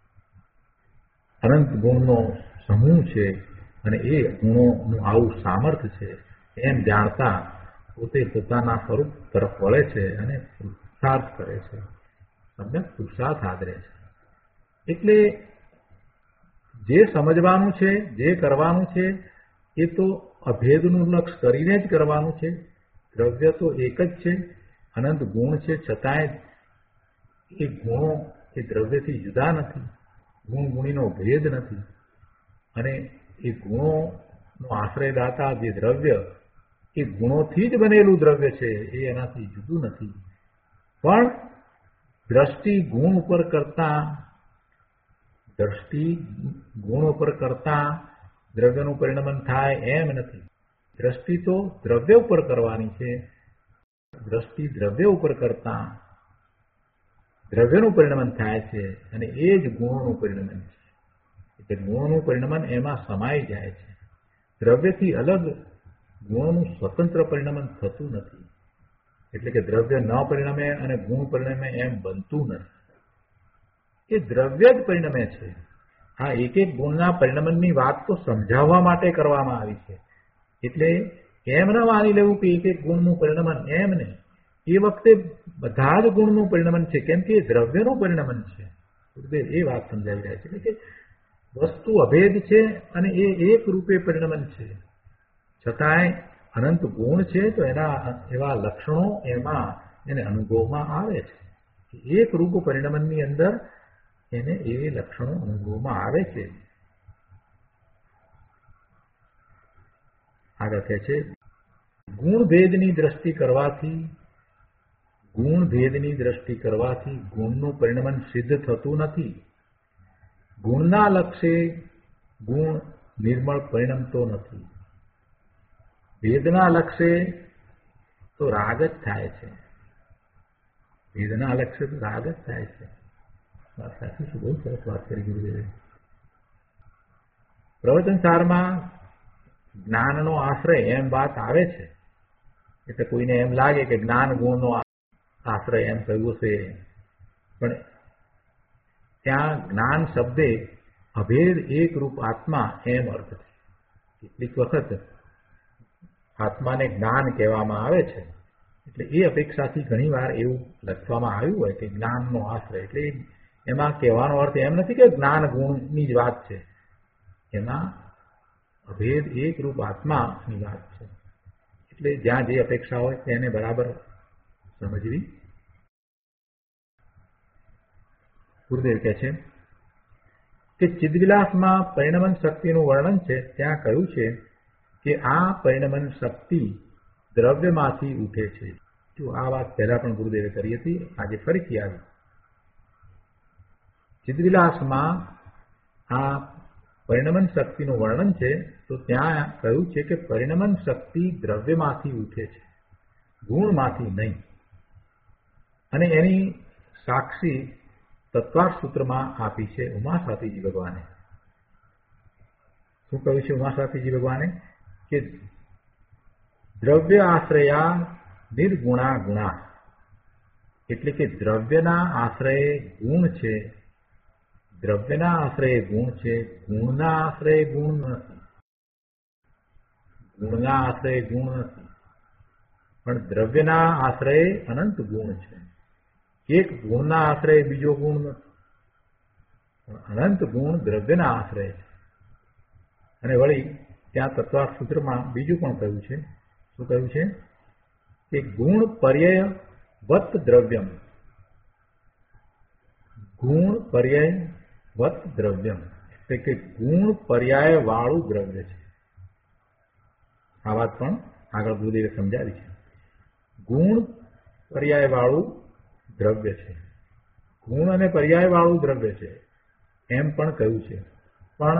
અનંત ગુણનો સમૂહ છે અને એ ગુણોનું આવું સામર્થ્ય છે એમ જાણતા પોતે પોતાના સ્વરૂપ તરફ વળે છે અને પુરુષાર્થ કરે છે, સમ્યક પુરુષાર્થ આદરે છે. એટલે જે સમજવાનું છે, જે કરવાનું છે એ તો અભેદનું લક્ષ કરીને જ કરવાનું છે. દ્રવ્ય તો એક જ છે, અનંત ગુણ છે, છતાંય એ ગુણો એ દ્રવ્યથી જુદા નથી, ગુણ ગુણીનો ભેદ નથી. અને એ ગુણોનો આશ્રયદાતા જે દ્રવ્ય એ ગુણોથી જ બનેલું દ્રવ્ય છે, એ એનાથી જુદું નથી. પણ દ્રષ્ટિ ગુણ ઉપર કરતા દ્રષ્ટિ ગુણ ઉપર કરતા દ્રવ્યનું પરિણમન થાય એમ નથી. દ્રષ્ટિ તો દ્રવ્ય ઉપર કરવાની છે. દ્રષ્ટિ દ્રવ્ય ઉપર કરતા દ્રવ્યનું પરિણમન થાય છે અને એ જ ગુણોનું પરિણમન છે. એટલે ગુણોનું પરિણમન એમાં સમાઈ જાય છે. દ્રવ્યથી અલગ ગુણોનું સ્વતંત્ર પરિણમન થતું નથી. એટલે કે દ્રવ્ય ન પરિણમે અને ગુણ પરિણમે એમ બનતું નથી. એ દ્રવ્ય જ પરિણમે છે. આ એક એક ગુણના પરિણમનની વાત તો સમજાવવા માટે કરવામાં આવી છે. એટલે એમ ન માની લેવું કે એક એક ગુણનું પરિણમન એમ નહીં. એ વખતે બધા જ ગુણનું પરિણમન છે, કેમ કે એ દ્રવ્યનું પરિણમન છે. એ વાત સમજાવી રહ્યા છે. એટલે કે વસ્તુ અભેદ છે અને એ એક રૂપે પરિણમન છે, છતાંય અનંત ગુણ છે તો એના એવા લક્ષણો એમાં એને અનુભવમાં આવે છે. એક રૂપ પરિણમનની અંદર એને એ લક્ષણો અનુભવમાં આવે છે. આગળ કહે છે ગુણ ભેદની દ્રષ્ટિ કરવાથી ગુણ ભેદની દ્રષ્ટિ કરવાથી ગુણનું પરિણમન સિદ્ધ થતું નથી. ગુણના લક્ષે ગુણ નિર્મળ પરિણમતો નથી. ભેદના લક્ષે તો રાગ જ થાય છે. ભેદના લક્ષે તો રાગ જ થાય છે. વાત સાચી છે, બહુ સરસ વાત કરી ગુરુદેવે. પ્રવચન સારમાં જ્ઞાનનો આશ્રય એમ વાત આવે છે. એટલે કોઈને એમ લાગે કે જ્ઞાન ગુણનો આશ્રય એમ કહ્યું છે, પણ ત્યાં જ્ઞાન શબ્દે અભેદ એક રૂપ આત્મા એમ અર્થ છે. કેટલીક વખત આત્માને જ્ઞાન કહેવામાં આવે છે, એટલે એ અપેક્ષાથી ઘણી વાર એવું લખવામાં આવ્યું હોય કે જ્ઞાનનો આશ્રય. એટલે એમાં કહેવાનો અર્થ એમ નથી કે જ્ઞાન ગુણની જ વાત છે, એમાં અભેદ એક રૂપ આત્માની વાત છે. એટલે જ્યાં જે અપેક્ષા હોય તેને બરાબર સમજવી. ગુરુદેવ કહે છે કે ચિદવિલાસમાં પરિણમન શક્તિનું વર્ણન છે. ત્યાં કહ્યું છે કે આ પરિણમન શક્તિ દ્રવ્યમાંથી ઉઠે છે. જો આ વાત પહેલા પણ ગુરુદેવે કરી હતી, આજે ફરીથી આવી. ચિદવિલાસમાં આ પરિણમન શક્તિનું વર્ણન છે તો ત્યાં કહ્યું છે કે પરિણમન શક્તિ દ્રવ્યમાંથી ઉઠે છે, ગુણમાંથી નહીં. અને એની સાક્ષી તત્વાર્થ સૂત્રમાં આપી છે ઉમાસ્વાતીજી ભગવાને. શું કહ્યું છે ઉમાસ્વાતીજી ભગવાને? કે દ્રવ્ય આશ્રયા નિર્ગુણા ગુણા. એટલે કે દ્રવ્યના આશ્રયે ગુણ છે, દ્રવ્યના આશ્રયે ગુણ છે, ગુણના આશ્રયે ગુણ નથી. ગુણના આશ્રયે ગુણ નથી, પણ દ્રવ્યના આશ્રયે અનંત ગુણ છે. એક ગુણના આશ્રયે બીજો ગુણ નથી, પણ અનંત ગુણ દ્રવ્યના આશ્રય છે. અને વળી ત્યાં તત્વાર્થ સૂત્રમાં બીજું પણ કહ્યું છે. શું કહ્યું છે? કે ગુણ પર્યય વત દ્રવ્યમ. ગુણ પર્યય વત દ્રવ્યમ એટલે કે ગુણ પર્યાય વાળું દ્રવ્ય છે. આ વાત પણ આગળ ગુરુદેવે સમજાવી છે. ગુણ પર્યાય વાળું દ્રવ્ય છે, ગુણ અને પર્યાય વાળું દ્રવ્ય છે એમ પણ કહ્યું છે. પણ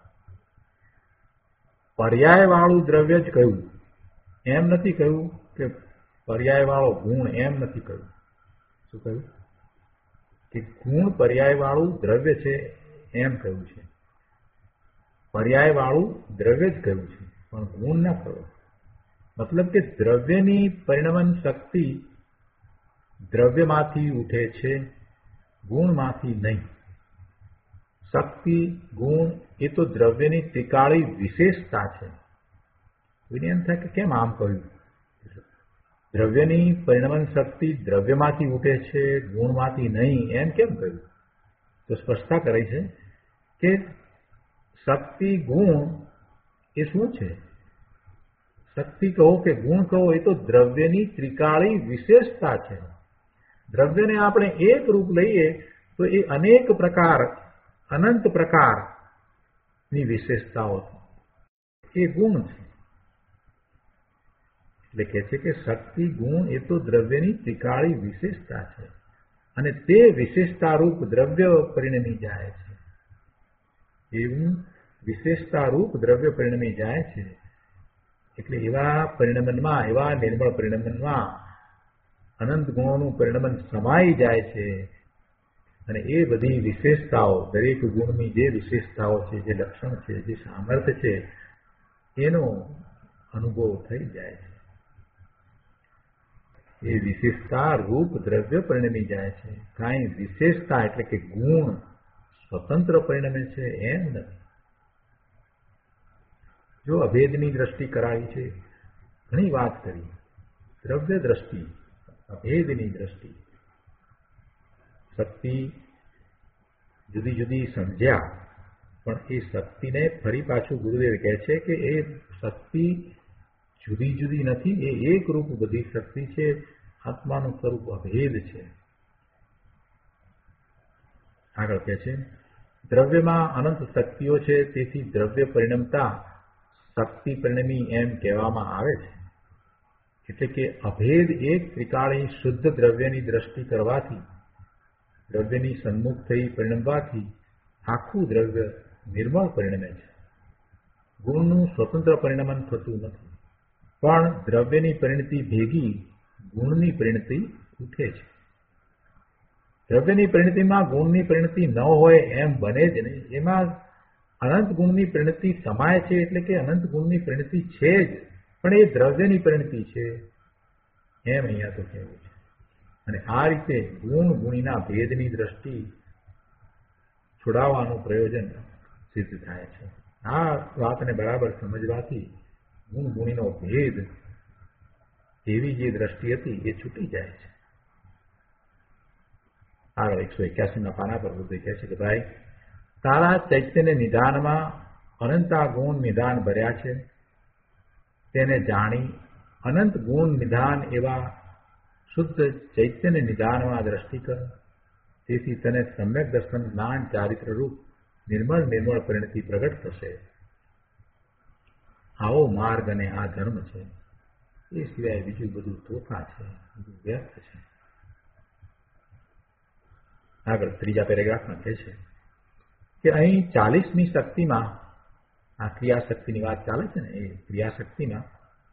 પર્યાયવાળું દ્રવ્ય જ કહ્યું, એમ નથી કહ્યું કે પર્યાયવાળો ગુણ, એમ નથી કહ્યું. શું કહ્યું? કે ગુણ પર્યાયવાળું દ્રવ્ય છે એમ કહ્યું છે. પર્યાયવાળું દ્રવ્ય જ કહ્યું છે, પણ ગુણ ના કહ્યું. મતલબ કે દ્રવ્યની પરિણમન શક્તિ દ્રવ્યમાંથી ઉઠે છે, ગુણમાંથી નહીં. શક્તિ ગુણ એ તો દ્રવ્યની ત્રિકાળી વિશેષતા છે. એને એમ થાય કે કેમ આમ કહ્યું? દ્રવ્યની પરિણમન શક્તિ દ્રવ્યમાંથી ઉઠે છે, ગુણમાંથી નહીં, એમ કેમ કહ્યું? તો સ્પષ્ટતા કરે છે કે શક્તિ ગુણ એ શું છે? શક્તિ કહો કે ગુણ કહો, એ તો દ્રવ્યની ત્રિકાળી વિશેષતા છે. દ્રવ્યને આપણે એક રૂપ લઈએ તો એ અનેક પ્રકાર, અનંત પ્રકારની વિશેષતાઓ છે, એ ગુણ છે. એટલે કહે છે કે શક્તિ ગુણ એ તો દ્રવ્યની ત્રિકાળી વિશેષતા છે, અને તે વિશેષતા રૂપ દ્રવ્ય પરિણમી જાય છે. એવું વિશેષતા રૂપ દ્રવ્ય પરિણમી જાય છે. એટલે એવા પરિણમનમાં, એવા નિર્મળ પરિણમનમાં અનંત ગુણોનું પરિણમન સમાઈ જાય છે, અને એ બધી વિશેષતાઓ, દરેક ગુણની જે વિશેષતાઓ છે, જે લક્ષણ છે, જે સામર્થ્ય છે, એનો અનુભવ થઈ જાય છે. એ વિશેષતા રૂપ દ્રવ્ય પરિણમી જાય છે. કાંઈ વિશેષતા એટલે કે ગુણ સ્વતંત્ર પરિણમે છે એમ નથી. જો અભેદની દ્રષ્ટિ કરાવી છે, ઘણી વાત કરી, દ્રવ્ય દ્રષ્ટિ, અભેદની દ્રષ્ટિ, શક્તિ જુદી જુદી સમજ્યા, પણ એ શક્તિને ફરી પાછું ગુરુદેવ કહે છે કે એ શક્તિ જુદી જુદી નથી, એ એક રૂપ બધી શક્તિ છે. આત્માનું સ્વરૂપ અભેદ છે. આગળ કહે છે દ્રવ્યમાં અનંત શક્તિઓ છે, તેથી દ્રવ્ય પરિણમતા શક્તિ પરિણમી એમ કહેવામાં આવે છે. એટલે કે અભેદ એક ત્રિકાળી શુદ્ધ દ્રવ્યની દ્રષ્ટિ કરવાથી, દ્રવ્યની સન્મુખ થઈ પરિણમવાથી આખું દ્રવ્ય નિર્મળ પરિણમે છે. ગુણનું સ્વતંત્ર પરિણમન થતું નથી, પણ દ્રવ્યની પરિણતિ ભેગી ગુણની પરિણતિ ઉઠે છે. દ્રવ્યની પરિણતિમાં ગુણની પરિણતિ ન હોય એમ બને જ નહીં. એમાં અનંત ગુણની પરિણતિ સમાય છે, એટલે કે અનંત ગુણની પરિણતિ છે જ, પણ એ દ્રવ્યની પરિણતિ છે એમ અહીંયા તો કહેવું છે. અને આ રીતે ગુણ ગુણીના ભેદની દ્રષ્ટિ છોડાવવાનું પ્રયોજન સિદ્ધ થાય છે. આ વાતને બરાબર સમજવાથી ગુણ ગુણીનો ભેદ એવી જે દ્રષ્ટિ હતી એ છૂટી જાય છે. આગળ એકસો એક્યાસીના પાના પર બુદ્ધ કહે છે કે ભાઈ, તારા ચૈતન્ય નિદાનમાં અનંતા ગુણ નિદાન ભર્યા છે, તેને જાણી અનંત ગુણ નિદાન એવા શુદ્ધ ચૈતન્ય નિદાનમાં દ્રષ્ટિ કર. તેથી તને સમ્યક દર્શન જ્ઞાન ચારિત્ર રૂપ નિર્મળ નિર્મળ પરિણતિ પ્રગટ થશે. આવો માર્ગ અને આ ધર્મ છે. એ સિવાય બીજું બધું તોફા છે, બધું વ્યર્થ છે. આગળ ત્રીજા પેરેગ્રાફમાં કહે છે કે અહીં ચાલીસમી શક્તિમાં, આ ક્રિયાશક્તિની વાત ચાલે છે ને, એ ક્રિયાશક્તિમાં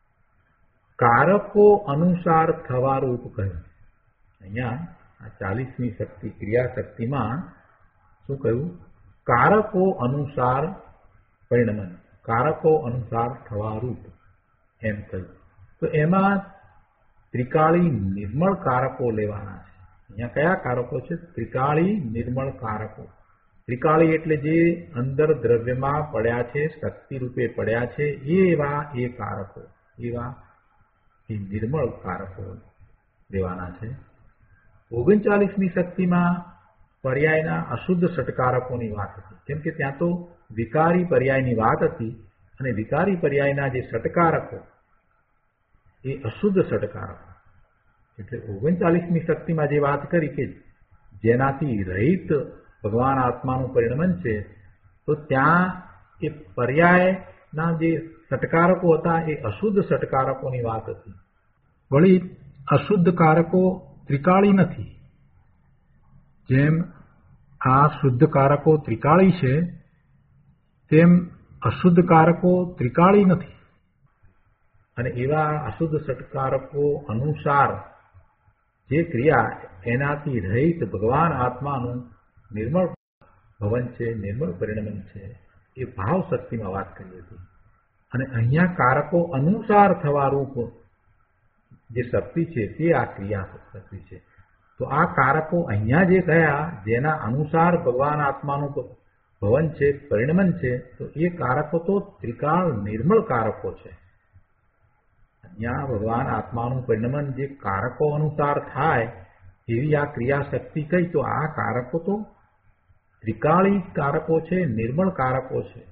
કારકો અનુસાર થવા રૂપ કહ્યું. અહીંયા આ ચાલીસમી શક્તિ ક્રિયાશક્તિમાં શું કહ્યું? કારકો અનુસાર પરિણમન, કારકો અનુસાર થવા રૂપ એમ કહ્યું. તો એમાં ત્રિકાળી નિર્મળ કારકો લેવાના છે. અહીંયા કયા કારકો છે? ત્રિકાળી નિર્મળ કારકો. ત્રિકાળી એટલે જે અંદર દ્રવ્યમાં પડ્યા છે, શક્તિ રૂપે પડ્યા છે, એવા એ કારકો, એવા એ નિર્મળ કારકો લેવાના છે. ઓગણચાલીસમી શક્તિમાં પર્યાયના અશુદ્ધ ષટકારકોની વાત હતી, કેમ કે ત્યાં તો વિકારી પર્યાયની વાત હતી, અને વિકારી પર્યાયના જે ષટકારકો એ અશુદ્ધ ષટકારકો. એટલે ઓગણચાલીસમી શક્તિમાં જે વાત કરી કે જેનાથી રહિત ભગવાન આત્માનું પરિણમન છે, તો ત્યાં એ પર્યાયના જે ષટકારકો હતા એ અશુદ્ધ ષટકારકોની વાત હતી. વળી અશુદ્ધ કારકો ત્રિકાળી નથી. જેમ આ શુદ્ધ કારકો ત્રિકાળી છે, તેમ અશુદ્ધ કારકો ત્રિકાળી નથી, અને એવા અશુદ્ધ ષટકારકો અનુસાર જે ક્રિયા એનાથી રહિત ભગવાન આત્માનું નિર્મળ ભવન છે, નિર્મળ પરિણમન છે, એ ભાવ શક્તિમાં વાત કરી હતી. અને અહીંયા કારકો અનુસાર થવા રૂપ જે શક્તિ છે તે આ ક્રિયા શક્તિ છે. તો આ કારકો અહીંયા જે કયા જેના અનુસાર ભગવાન આત્માનું ભવન છે, પરિણમન છે, તો એ કારકો તો ત્રિકાળ નિર્મળ કારકો છે. અહીંયા ભગવાન આત્માનું પરિણમન જે કારકો અનુસાર થાય એવી આ ક્રિયા શક્તિ કઈ, તો આ કારકો તો ત્રિકાળી કારકો છે, નિર્મળ કારકો છે.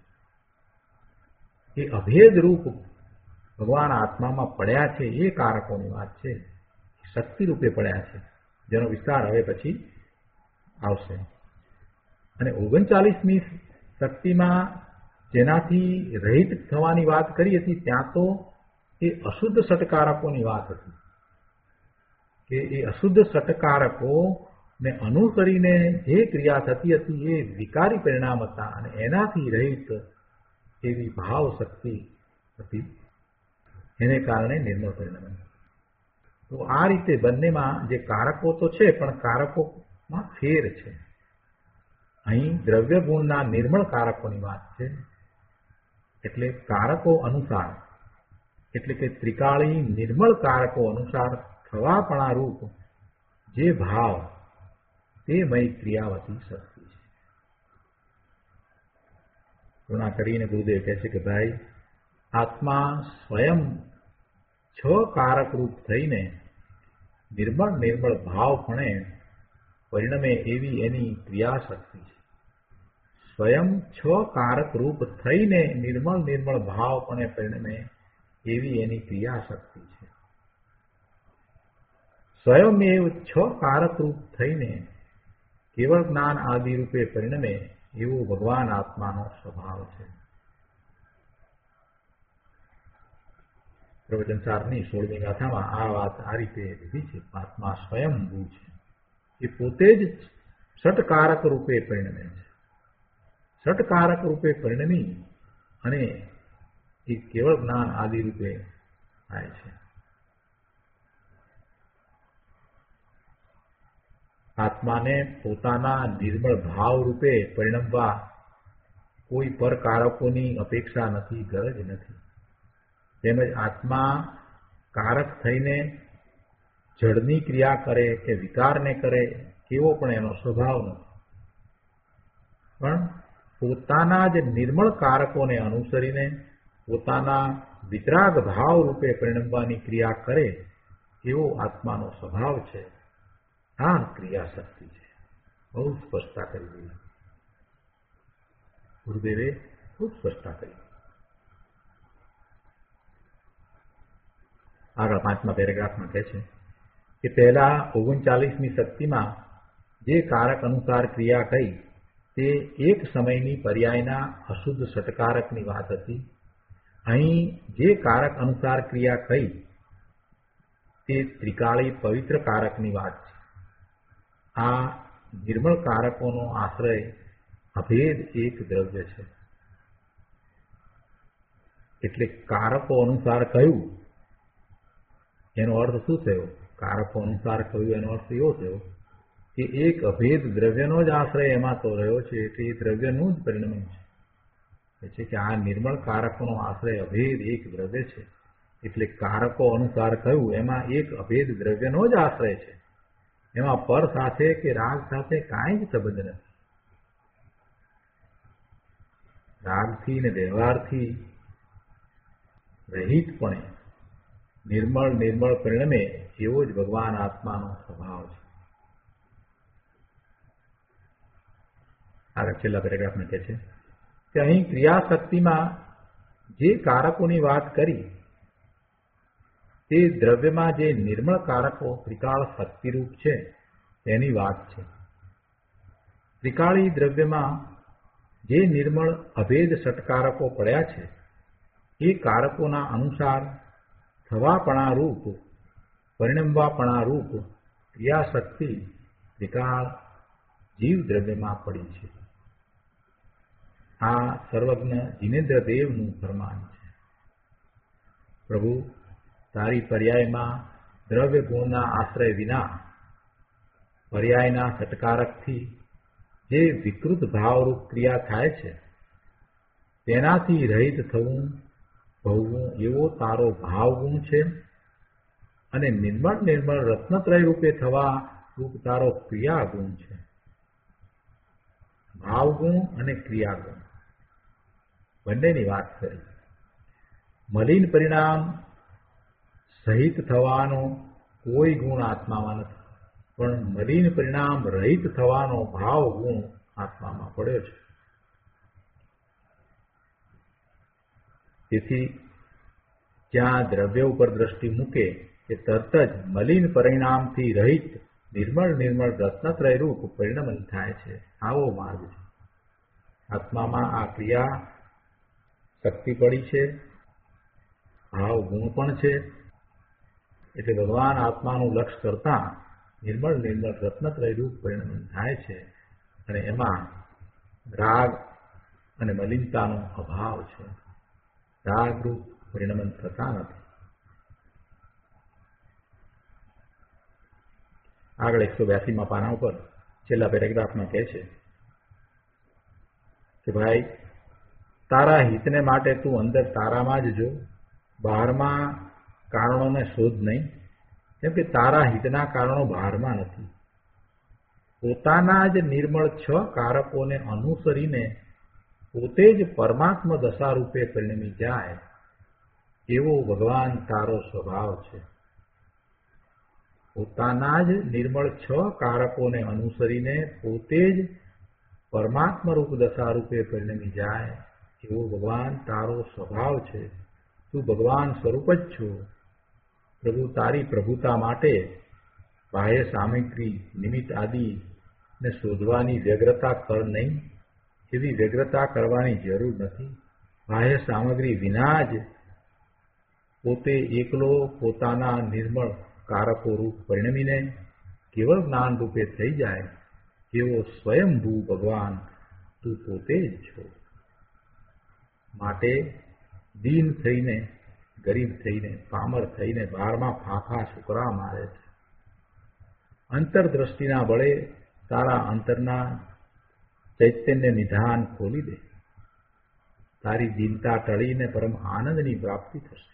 એ અભેદ રૂપ ભગવાન આત્મામાં પડ્યા છે એ કારકોની વાત છે, શક્તિ રૂપે પડ્યા છે, જેનો વિસ્તાર હવે પછી આવશે. અને ઓગણચાલીસમી શક્તિમાં જેનાથી રહિત થવાની વાત કરી હતી ત્યાં તો એ અશુદ્ધ ષટકારકોની વાત હતી કે એ અશુદ્ધ ષટકારકો ને અનુસરીને જે ક્રિયા થતી હતી એ વિકારી પરિણામ હતા અને એનાથી રહિત એવી ભાવ શક્તિ હતી, એને કારણે નિર્મળ પરિણામ. તો આ રીતે બંનેમાં જે કારકો તો છે પણ કારકોમાં ફેર છે. અહીં દ્રવ્ય ગુણના નિર્મળ કારકોની વાત છે, એટલે કારકો અનુસાર એટલે કે ત્રિકાળી નિર્મળ કારકો અનુસાર થવાપણા રૂપ જે ભાવ તે મય ક્રિયાવતી શક્તિ છે. પૂર્ણા કરીને ગુરુદેવ કહે છે કે ભાઈ આત્મા સ્વયં છ કારક રૂપ થઈને નિર્મળ નિર્મળ ભાવપણે પરિણમે એવી એની ક્રિયા શક્તિ છે. સ્વયં છ કારક રૂપ થઈને નિર્મળ નિર્મળ ભાવપણે પરિણમે એવી એની ક્રિયા શક્તિ છે. સ્વયં એવ છ કારક રૂપ થઈને કેવળ જ્ઞાન આદિ રૂપે પરિણમે એવો ભગવાન આત્માનો સ્વભાવ છે. પ્રવચનસારની સોળમી ગાથામાં આ વાત આ રીતે લીધી છે. આત્મા સ્વયંભૂ છે, એ પોતે જ ષટકારક રૂપે પરિણમે છે. ષટકારક રૂપે પરિણમી અને એ કેવળ જ્ઞાન આદિ રૂપે થાય છે. આત્માને પોતાના નિર્મળ ભાવ રૂપે પરિણમવા કોઈ પર કારકોની અપેક્ષા નથી, ગરજ નથી. તેમજ આત્મા કારક થઈને જળની ક્રિયા કરે કે વિકારને કરે એવો પણ એનો સ્વભાવ નથી. પણ પોતાના જ નિર્મળ કારકોને અનુસરીને પોતાના વિતરાગ ભાવ રૂપે પરિણમવાની ક્રિયા કરે એવો આત્માનો સ્વભાવ છે. આ ક્રિયા શક્તિ છે. બહુ સ્પષ્ટતા કરી દીધી ગુરુદેવે, ખૂબ સ્પષ્ટતા કરી. આગળ પાંચમા પેરેગ્રાફમાં કહે છે કે પહેલા ઓગણચાલીસમી શક્તિમાં જે કારક અનુસાર ક્રિયા કહી તે એક સમયની પર્યાયના અશુદ્ધ ષટકારકની વાત હતી. અહીં જે કારક અનુસાર ક્રિયા કહી તે ત્રિકાળી પવિત્ર કારકની વાત છે. આ નિર્મળ કારકોનો આશ્રય અભેદ એક દ્રવ્ય છે. એટલે કારકો અનુસાર કહ્યું એનો અર્થ શું થયો? કારકો અનુસાર કહ્યું એનો અર્થ એવો થયો કે એક અભેદ દ્રવ્યનો જ આશ્રય એમાં તો રહ્યો છે, એટલે એ દ્રવ્યનું જ પરિણમન છે. છે કે આ નિર્મળ કારકોનો આશ્રય અભેદ એક દ્રવ્ય છે. એટલે કારકો અનુસાર કહ્યું એમાં એક અભેદ દ્રવ્યનો જ આશ્રય છે. એમાં પર સાથે કે રાગ સાથે કાંઈ જ સંબંધ નથી. રાગથી ને વ્યવહારથી રહિતપણે નિર્મળ નિર્મળ પરિણમે એવો જ ભગવાન આત્માનો સ્વભાવ છે. આગળ છેલ્લા પેરેગ્રાફમાં કહે છે કે અહીં ક્રિયાશક્તિમાં જે કારકોની વાત કરી તે દ્રવ્યમાં જે નિર્મળ કારકો ત્રિકાળ શક્તિરૂપ છે તેની વાત છે. ત્રિકાળી દ્રવ્યમાં જે નિર્મળ અભેદ ષટકારકો પડ્યા છે એ કારકોના અનુસાર થવાપણા રૂપ પરિણમવાપણા રૂપ ક્રિયાશક્તિ ત્રિકાળ જીવ દ્રવ્યમાં પડી છે. આ સર્વજ્ઞ જીનેન્દ્ર દેવનું ફરમાન છે. પ્રભુ, તારી પર્યાયમાં દ્રવ્ય ગુણના આશ્રય વિના પર્યાયના સટકારકથી જે વિકૃત ભાવરૂપ ક્રિયા થાય છે તેનાથી રહિત થવું ભવવું એવો તારો ભાવગુણ છે, અને નિર્મળ નિર્મળ રત્નત્રય રૂપે થવા રૂપ તારો ક્રિયાગુણ છે. ભાવગુણ અને ક્રિયાગુણ બંનેની વાત કરી. મલિન પરિણામ સહિત થવાનો કોઈ ગુણ આત્મામાં નથી, પણ મલિન પરિણામ રહિત થવાનો ભાવ ગુણ આત્મામાં પડ્યો છે. તેથી જ્યાં દ્રવ્ય ઉપર દ્રષ્ટિ મૂકે કે તરત જ મલિન પરિણામથી રહિત નિર્મળ નિર્મળ રત્નત્રય રૂપ પરિણમન થાય છે. આવો માર્ગ છે. આત્મામાં આ ક્રિયા શક્તિ પડી છે, ભાવ ગુણ પણ છે. એટલે ભગવાન આત્માનું લક્ષ્ય કરતા નિર્મળ નિર્મળ રત્નત્રય રૂપ પરિણમન થાય છે, અને એમાં રાગ અને મલિનતાનો અભાવ છે. રાગરૂપ પરિણમન થતા નથી. આગળ એકસો બ્યાસીમાં પાના ઉપર છેલ્લા પેરેગ્રાફમાં કહે છે કે ભાઈ, તારા હિતને માટે તું અંદર તારામાં જ જો, બહારમાં કારણોને શોધ નહીં, કેમ કે તારા હિતના કારણો બહારમાં નથી. પોતાના જ નિર્મળ છ કારકોને અનુસરીને પોતે જ પરમાત્મ દશા રૂપે પરિણમી જાય એવો ભગવાન તારો સ્વભાવ છે. પોતાના જ નિર્મળ છ કારકોને અનુસરીને પોતે જ પરમાત્મ રૂપ દશા રૂપે પરિણમી જાય એવો ભગવાન તારો સ્વભાવ છે. તું ભગવાન સ્વરૂપ જ છો. પ્રભુ, તારી પ્રભુતા માટે બાહ્ય સામગ્રી નિમિત્ત આદિ ને શોધવાની વ્યગ્રતા કર નહીં. એવી વ્યગ્રતા કરવાની જરૂર નથી. બાહ્ય સામગ્રી વિના જ પોતે એકલો પોતાના નિર્મળ કારકો રૂપ પરિણમીને કેવળ જ્ઞાન રૂપે થઈ જાય એવો સ્વયંભૂ ભગવાન તું પોતે જ છો. માટે દીન થઈને, ગરીબ થઈને, પામર થઈને બહારમાં ફાંફા સુકરા મારે છે. અંતરદ્રષ્ટિના બળે તારા અંતરના ચૈતન્ય નિધાન ખોલી દે. તારી દીનતા ટળીને પરમ આનંદની પ્રાપ્તિ થશે.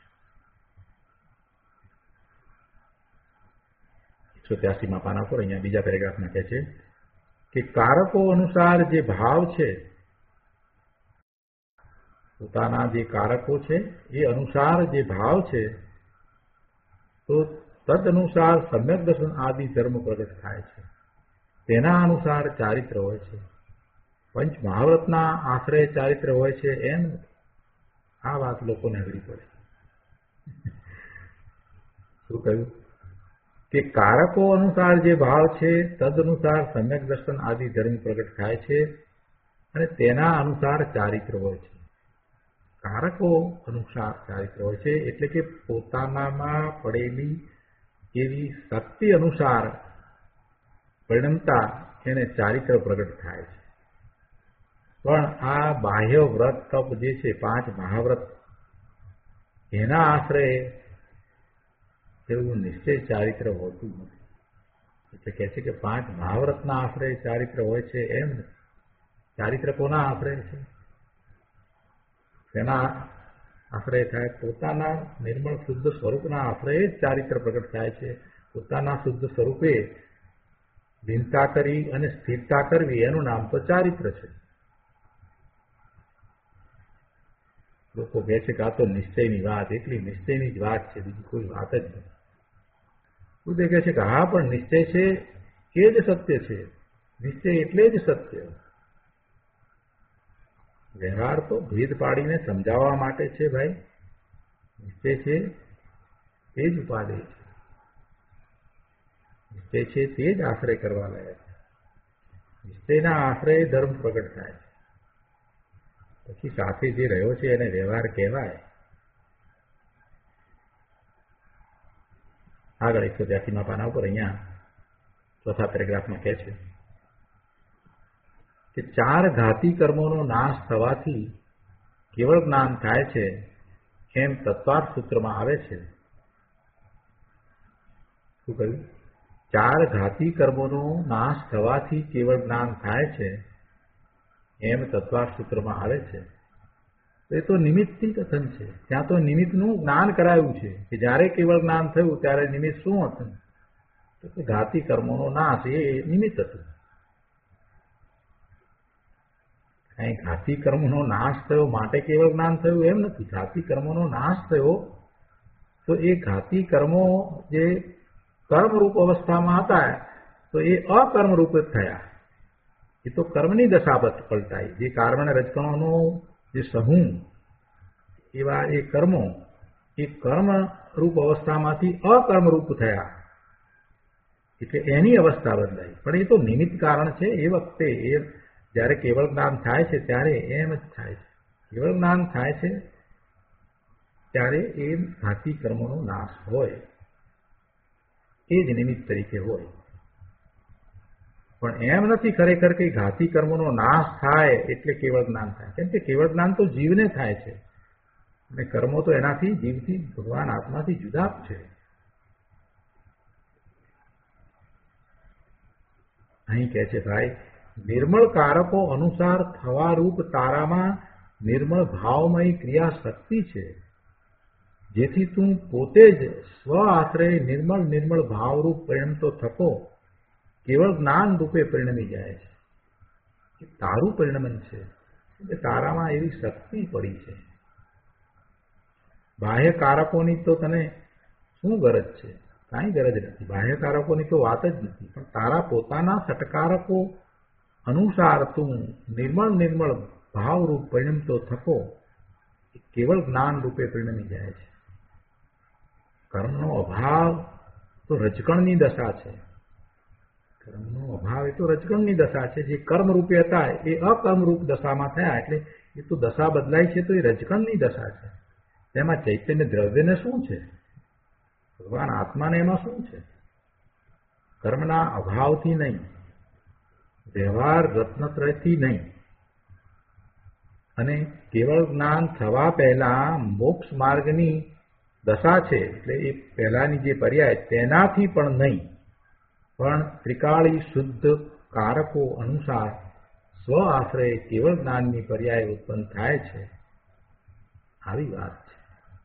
એકસો ત્યાસીમાં પાના પર અહીંયા બીજા પેરેગ્રાફમાં કહે છે કે કારકો અનુસાર જે ભાવ છે, પોતાના જે કારકો છે એ અનુસાર જે ભાવ છે, તો તદ અનુસાર સમ્યક દર્શન આદિ ધર્મ પ્રગટ થાય છે. તેના અનુસાર ચારિત્ર હોય છે. પંચ મહાવ્રતના આશ્રય ચારિત્ર હોય છે એમ આ વાત લોકોને અઘરી પડે. શું કહ્યું કે કારકો અનુસાર જે ભાવ છે તદ અનુસાર સમ્યક દર્શન આદિ ધર્મ પ્રગટ થાય છે, અને તેના અનુસાર ચારિત્ર હોય છે. કારકો અનુસાર ચારિત્ર હોય છે એટલે કે પોતાનામાં પડેલી એવી શક્તિ અનુસાર પરિણમતા એને ચારિત્ર પ્રગટ થાય છે. પણ આ બાહ્ય વ્રત તપ જે છે, પાંચ મહાવ્રત, એના આશ્રય એવું નિશ્ચય ચારિત્ર હોતું નથી. એટલે કહે છે કે પાંચ મહાવ્રતના આશ્રય ચારિત્ર હોય છે એમ. ચારિત્ર કોના આશ્રય છે? તેના આશ્રય થાય પોતાના નિર્મળ શુદ્ધ સ્વરૂપના આશ્રય જ ચારિત્ર પ્રગટ થાય છે. પોતાના શુદ્ધ સ્વરૂપે ભિન્નતા કરી અને સ્થિરતા કરવી એનું નામ તો ચારિત્ર છે. લોકો કહે છે કે આ તો નિશ્ચયની વાત, એટલી નિશ્ચયની જ વાત છે, બીજી કોઈ વાત જ નથી. બુદ્ધે કહે છે કે હા, પણ નિશ્ચય છે એ જ સત્ય છે. નિશ્ચય એટલે જ સત્ય. વ્યવહાર તો ભેદ પાડીને સમજાવવા માટે છે ભાઈ. નિશ્ચય છે તે જ ઉપાદેય છે. નિશ્ચય છે તે જ આશ્રય કરવા લાયક છે. નિશ્ચયના આશ્રય ધર્મ પ્રગટ થાય છે. પછી સાથે જે રહ્યો છે એને વ્યવહાર કહેવાય. આગળ એકસો ત્યાસીમાં પાના ઉપર અહીંયા ચોથા પેરેગ્રાફમાં કહે છે કે ચાર ઘાતી કર્મોનો નાશ થવાથી કેવળ જ્ઞાન થાય છે એમ તત્વાર્થ સૂત્રમાં આવે છે. શું કહ્યું? ચાર ઘાતી કર્મોનો નાશ થવાથી કેવળ જ્ઞાન થાય છે એમ તત્વાર્થ સૂત્રમાં આવે છે. એ તો નિમિત્તથી કથન છે. ત્યાં તો નિમિત્તનું જ્ઞાન કરાયું છે કે જ્યારે કેવળ જ્ઞાન થયું ત્યારે નિમિત્ત શું હતું? તો કે ઘાતી કર્મોનો નાશ એ નિમિત્ત હતું. કઈ ઘાતી કર્મનો નાશ થયો માટે કેવળ જ્ઞાન થયું એમ નથી. ઘાતી કર્મોનો નાશ થયો તો એ ઘાતી કર્મો જે કર્મરૂપ અવસ્થામાં હતા તો એ અકર્મરૂપ જ થયા. એ તો કર્મની દશા પલટાઈ. જે કારણ રજકણોનો જે સમૂહ એવા એ કર્મો એ કર્મરૂપ અવસ્થામાંથી અકર્મરૂપ થયા એટલે એની અવસ્થા બદલાઈ. પણ એ તો નિમિત્ત કારણ છે. એ વખતે એ જ્યારે કેવળ જ્ઞાન થાય છે ત્યારે એમ જ થાય છે. કેવળ જ્ઞાન થાય છે ત્યારે એ ઘાતી કર્મોનો નાશ હોય એ જ નિમિત્ત તરીકે હોય. પણ એમ નથી ખરેખર કે ઘાતી કર્મોનો નાશ થાય એટલે કેવળ જ્ઞાન થાય. કેમ કે કેવળ જ્ઞાન તો જીવને થાય છે અને કર્મો તો એનાથી જીવથી ભગવાન આત્માથી જુદા જ છે. અહીં કહે છે ભાઈ, નિર્મળ કારકો અનુસાર થવા રૂપ તારામાં નિર્મળ ભાવમય ક્રિયા શક્તિ છે, જેથી તું પોતે જ સ્વ આશ્રય નિર્મળ નિર્મળ ભાવરૂપ પરિણમતો થકો કેવળ જ્ઞાન રૂપે પરિણમી જાય છે. એ તારું પરિણમન છે. એટલે તારામાં એવી શક્તિ પડી છે. બાહ્ય કારકોની તો તને શું ગરજ છે? કાંઈ ગરજ નથી. બાહ્ય કારકોની તો વાત જ નથી. પણ તારા પોતાના સટકારકો અનુસાર તું નિર્મળ નિર્મળ ભાવરૂપ પરિણમતો થકો એ કેવળ જ્ઞાન રૂપે પરિણમી જાય છે. કર્મનો અભાવ તો રજકણની દશા છે. કર્મનો અભાવ એ તો રજકણની દશા છે. જે કર્મ રૂપે હતા એ અકર્મરૂપ દશામાં થયા એટલે એ તો દશા બદલાય છે તો એ રજકણની દશા છે. તેમાં ચૈતન્ય દ્રવ્યને શું છે? ભગવાન આત્માને એમાં શું છે? કર્મના અભાવથી નહીં, વ્યવહાર રત્નત્રયથી નહીં, અને કેવળ જ્ઞાન થવા પહેલા મોક્ષ માર્ગની દશા છે એટલે એ પહેલાની જે પર્યાય તેનાથી પણ નહીં, પણ ત્રિકાળી શુદ્ધ કારકો અનુસાર સ્વ આશ્રય કેવળ જ્ઞાનની પર્યાય ઉત્પન્ન થાય છે. આવી વાત છે.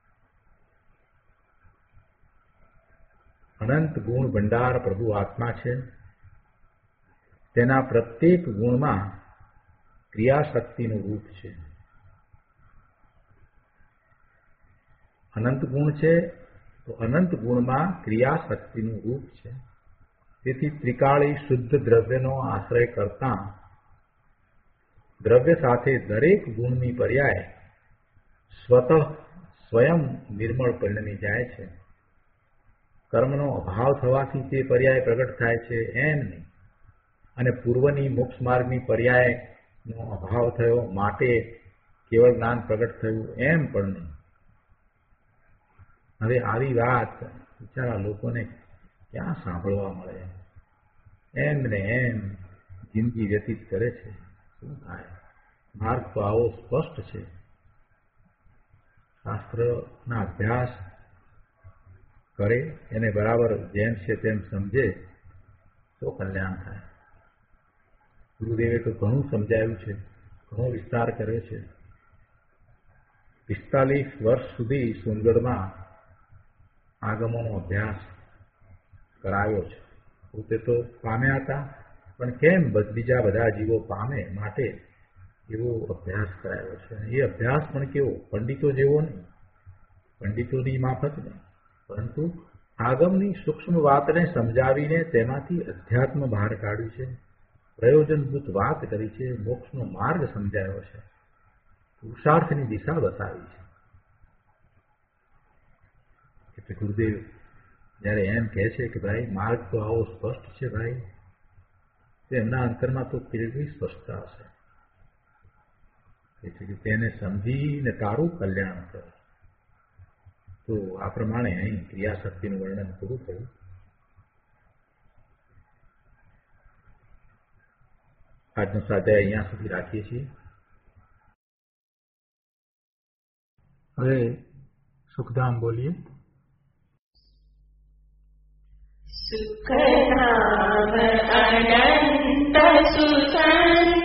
અનંત ગુણ ભંડાર પ્રભુ આત્મા છે. તેના પ્રત્યેક ગુણમાં ક્રિયાશક્તિનું રૂપ છે. અનંત ગુણ છે તો અનંત ગુણમાં ક્રિયાશક્તિનું રૂપ છે. તેથી ત્રિકાળી શુદ્ધ દ્રવ્યનો આશ્રય કરતા દ્રવ્ય સાથે દરેક ગુણની પર્યાય સ્વતઃ સ્વયં નિર્મળ પરિણમી જાય છે. કર્મનો અભાવ થવાથી તે પર્યાય પ્રગટ થાય છે એમ નહીં, અને પૂર્વની મોક્ષ માર્ગની પર્યાયનો અભાવ થયો માટે કેવળ જ્ઞાન પ્રગટ થયું એમ પણ નહીં. હવે આવી વાત બિચારા લોકોને ક્યાં સાંભળવા મળે? એમ ને એમ જિંદગી વ્યતીત કરે છે. શું થાય? માર્ગ તો આવો સ્પષ્ટ છે. શાસ્ત્રના અભ્યાસ કરે, એને બરાબર જેમ છે તેમ સમજે તો કલ્યાણ થાય. ગુરુદેવે તો ઘણું સમજાવ્યું છે, ઘણો વિસ્તાર કર્યો છે. પિસ્તાલીસ વર્ષ સુધી સોનગઢમાં આગમોનો અભ્યાસ કરાવ્યો છે. પોતે તો પામ્યા હતા, પણ કેમ બીજા બધા જીવો પામે માટે એવો અભ્યાસ કરાયો છે. એ અભ્યાસ પણ કેવો? પંડિતો જેવો નહીં, પંડિતોની માફક નહીં, પરંતુ આગમની સૂક્ષ્મ વાતને સમજાવીને તેમાંથી અધ્યાત્મ બહાર કાઢ્યું છે. પ્રયોજનભૂત વાત કરી છે. મોક્ષનો માર્ગ સમજાયો છે. પુરુષાર્થની દિશા બતાવી છે. એટલે ગુરુદેવ જયારે એમ કહે છે કે ભાઈ માર્ગ તો આવો સ્પષ્ટ છે ભાઈ, તો એમના અંતરમાં તો કેવી સ્પષ્ટતા હશે. એટલે કે તેને સમજીને તારું કલ્યાણ કરે. તો આ પ્રમાણે અહીં ક્રિયાશક્તિનું વર્ણન પૂરું થયું. આજનો સ્વાધ્યાય અહીંયા સુધી રાખીએ છીએ. હવે સુખધામ બોલીએ. સુખધામ અનંત સુસંગ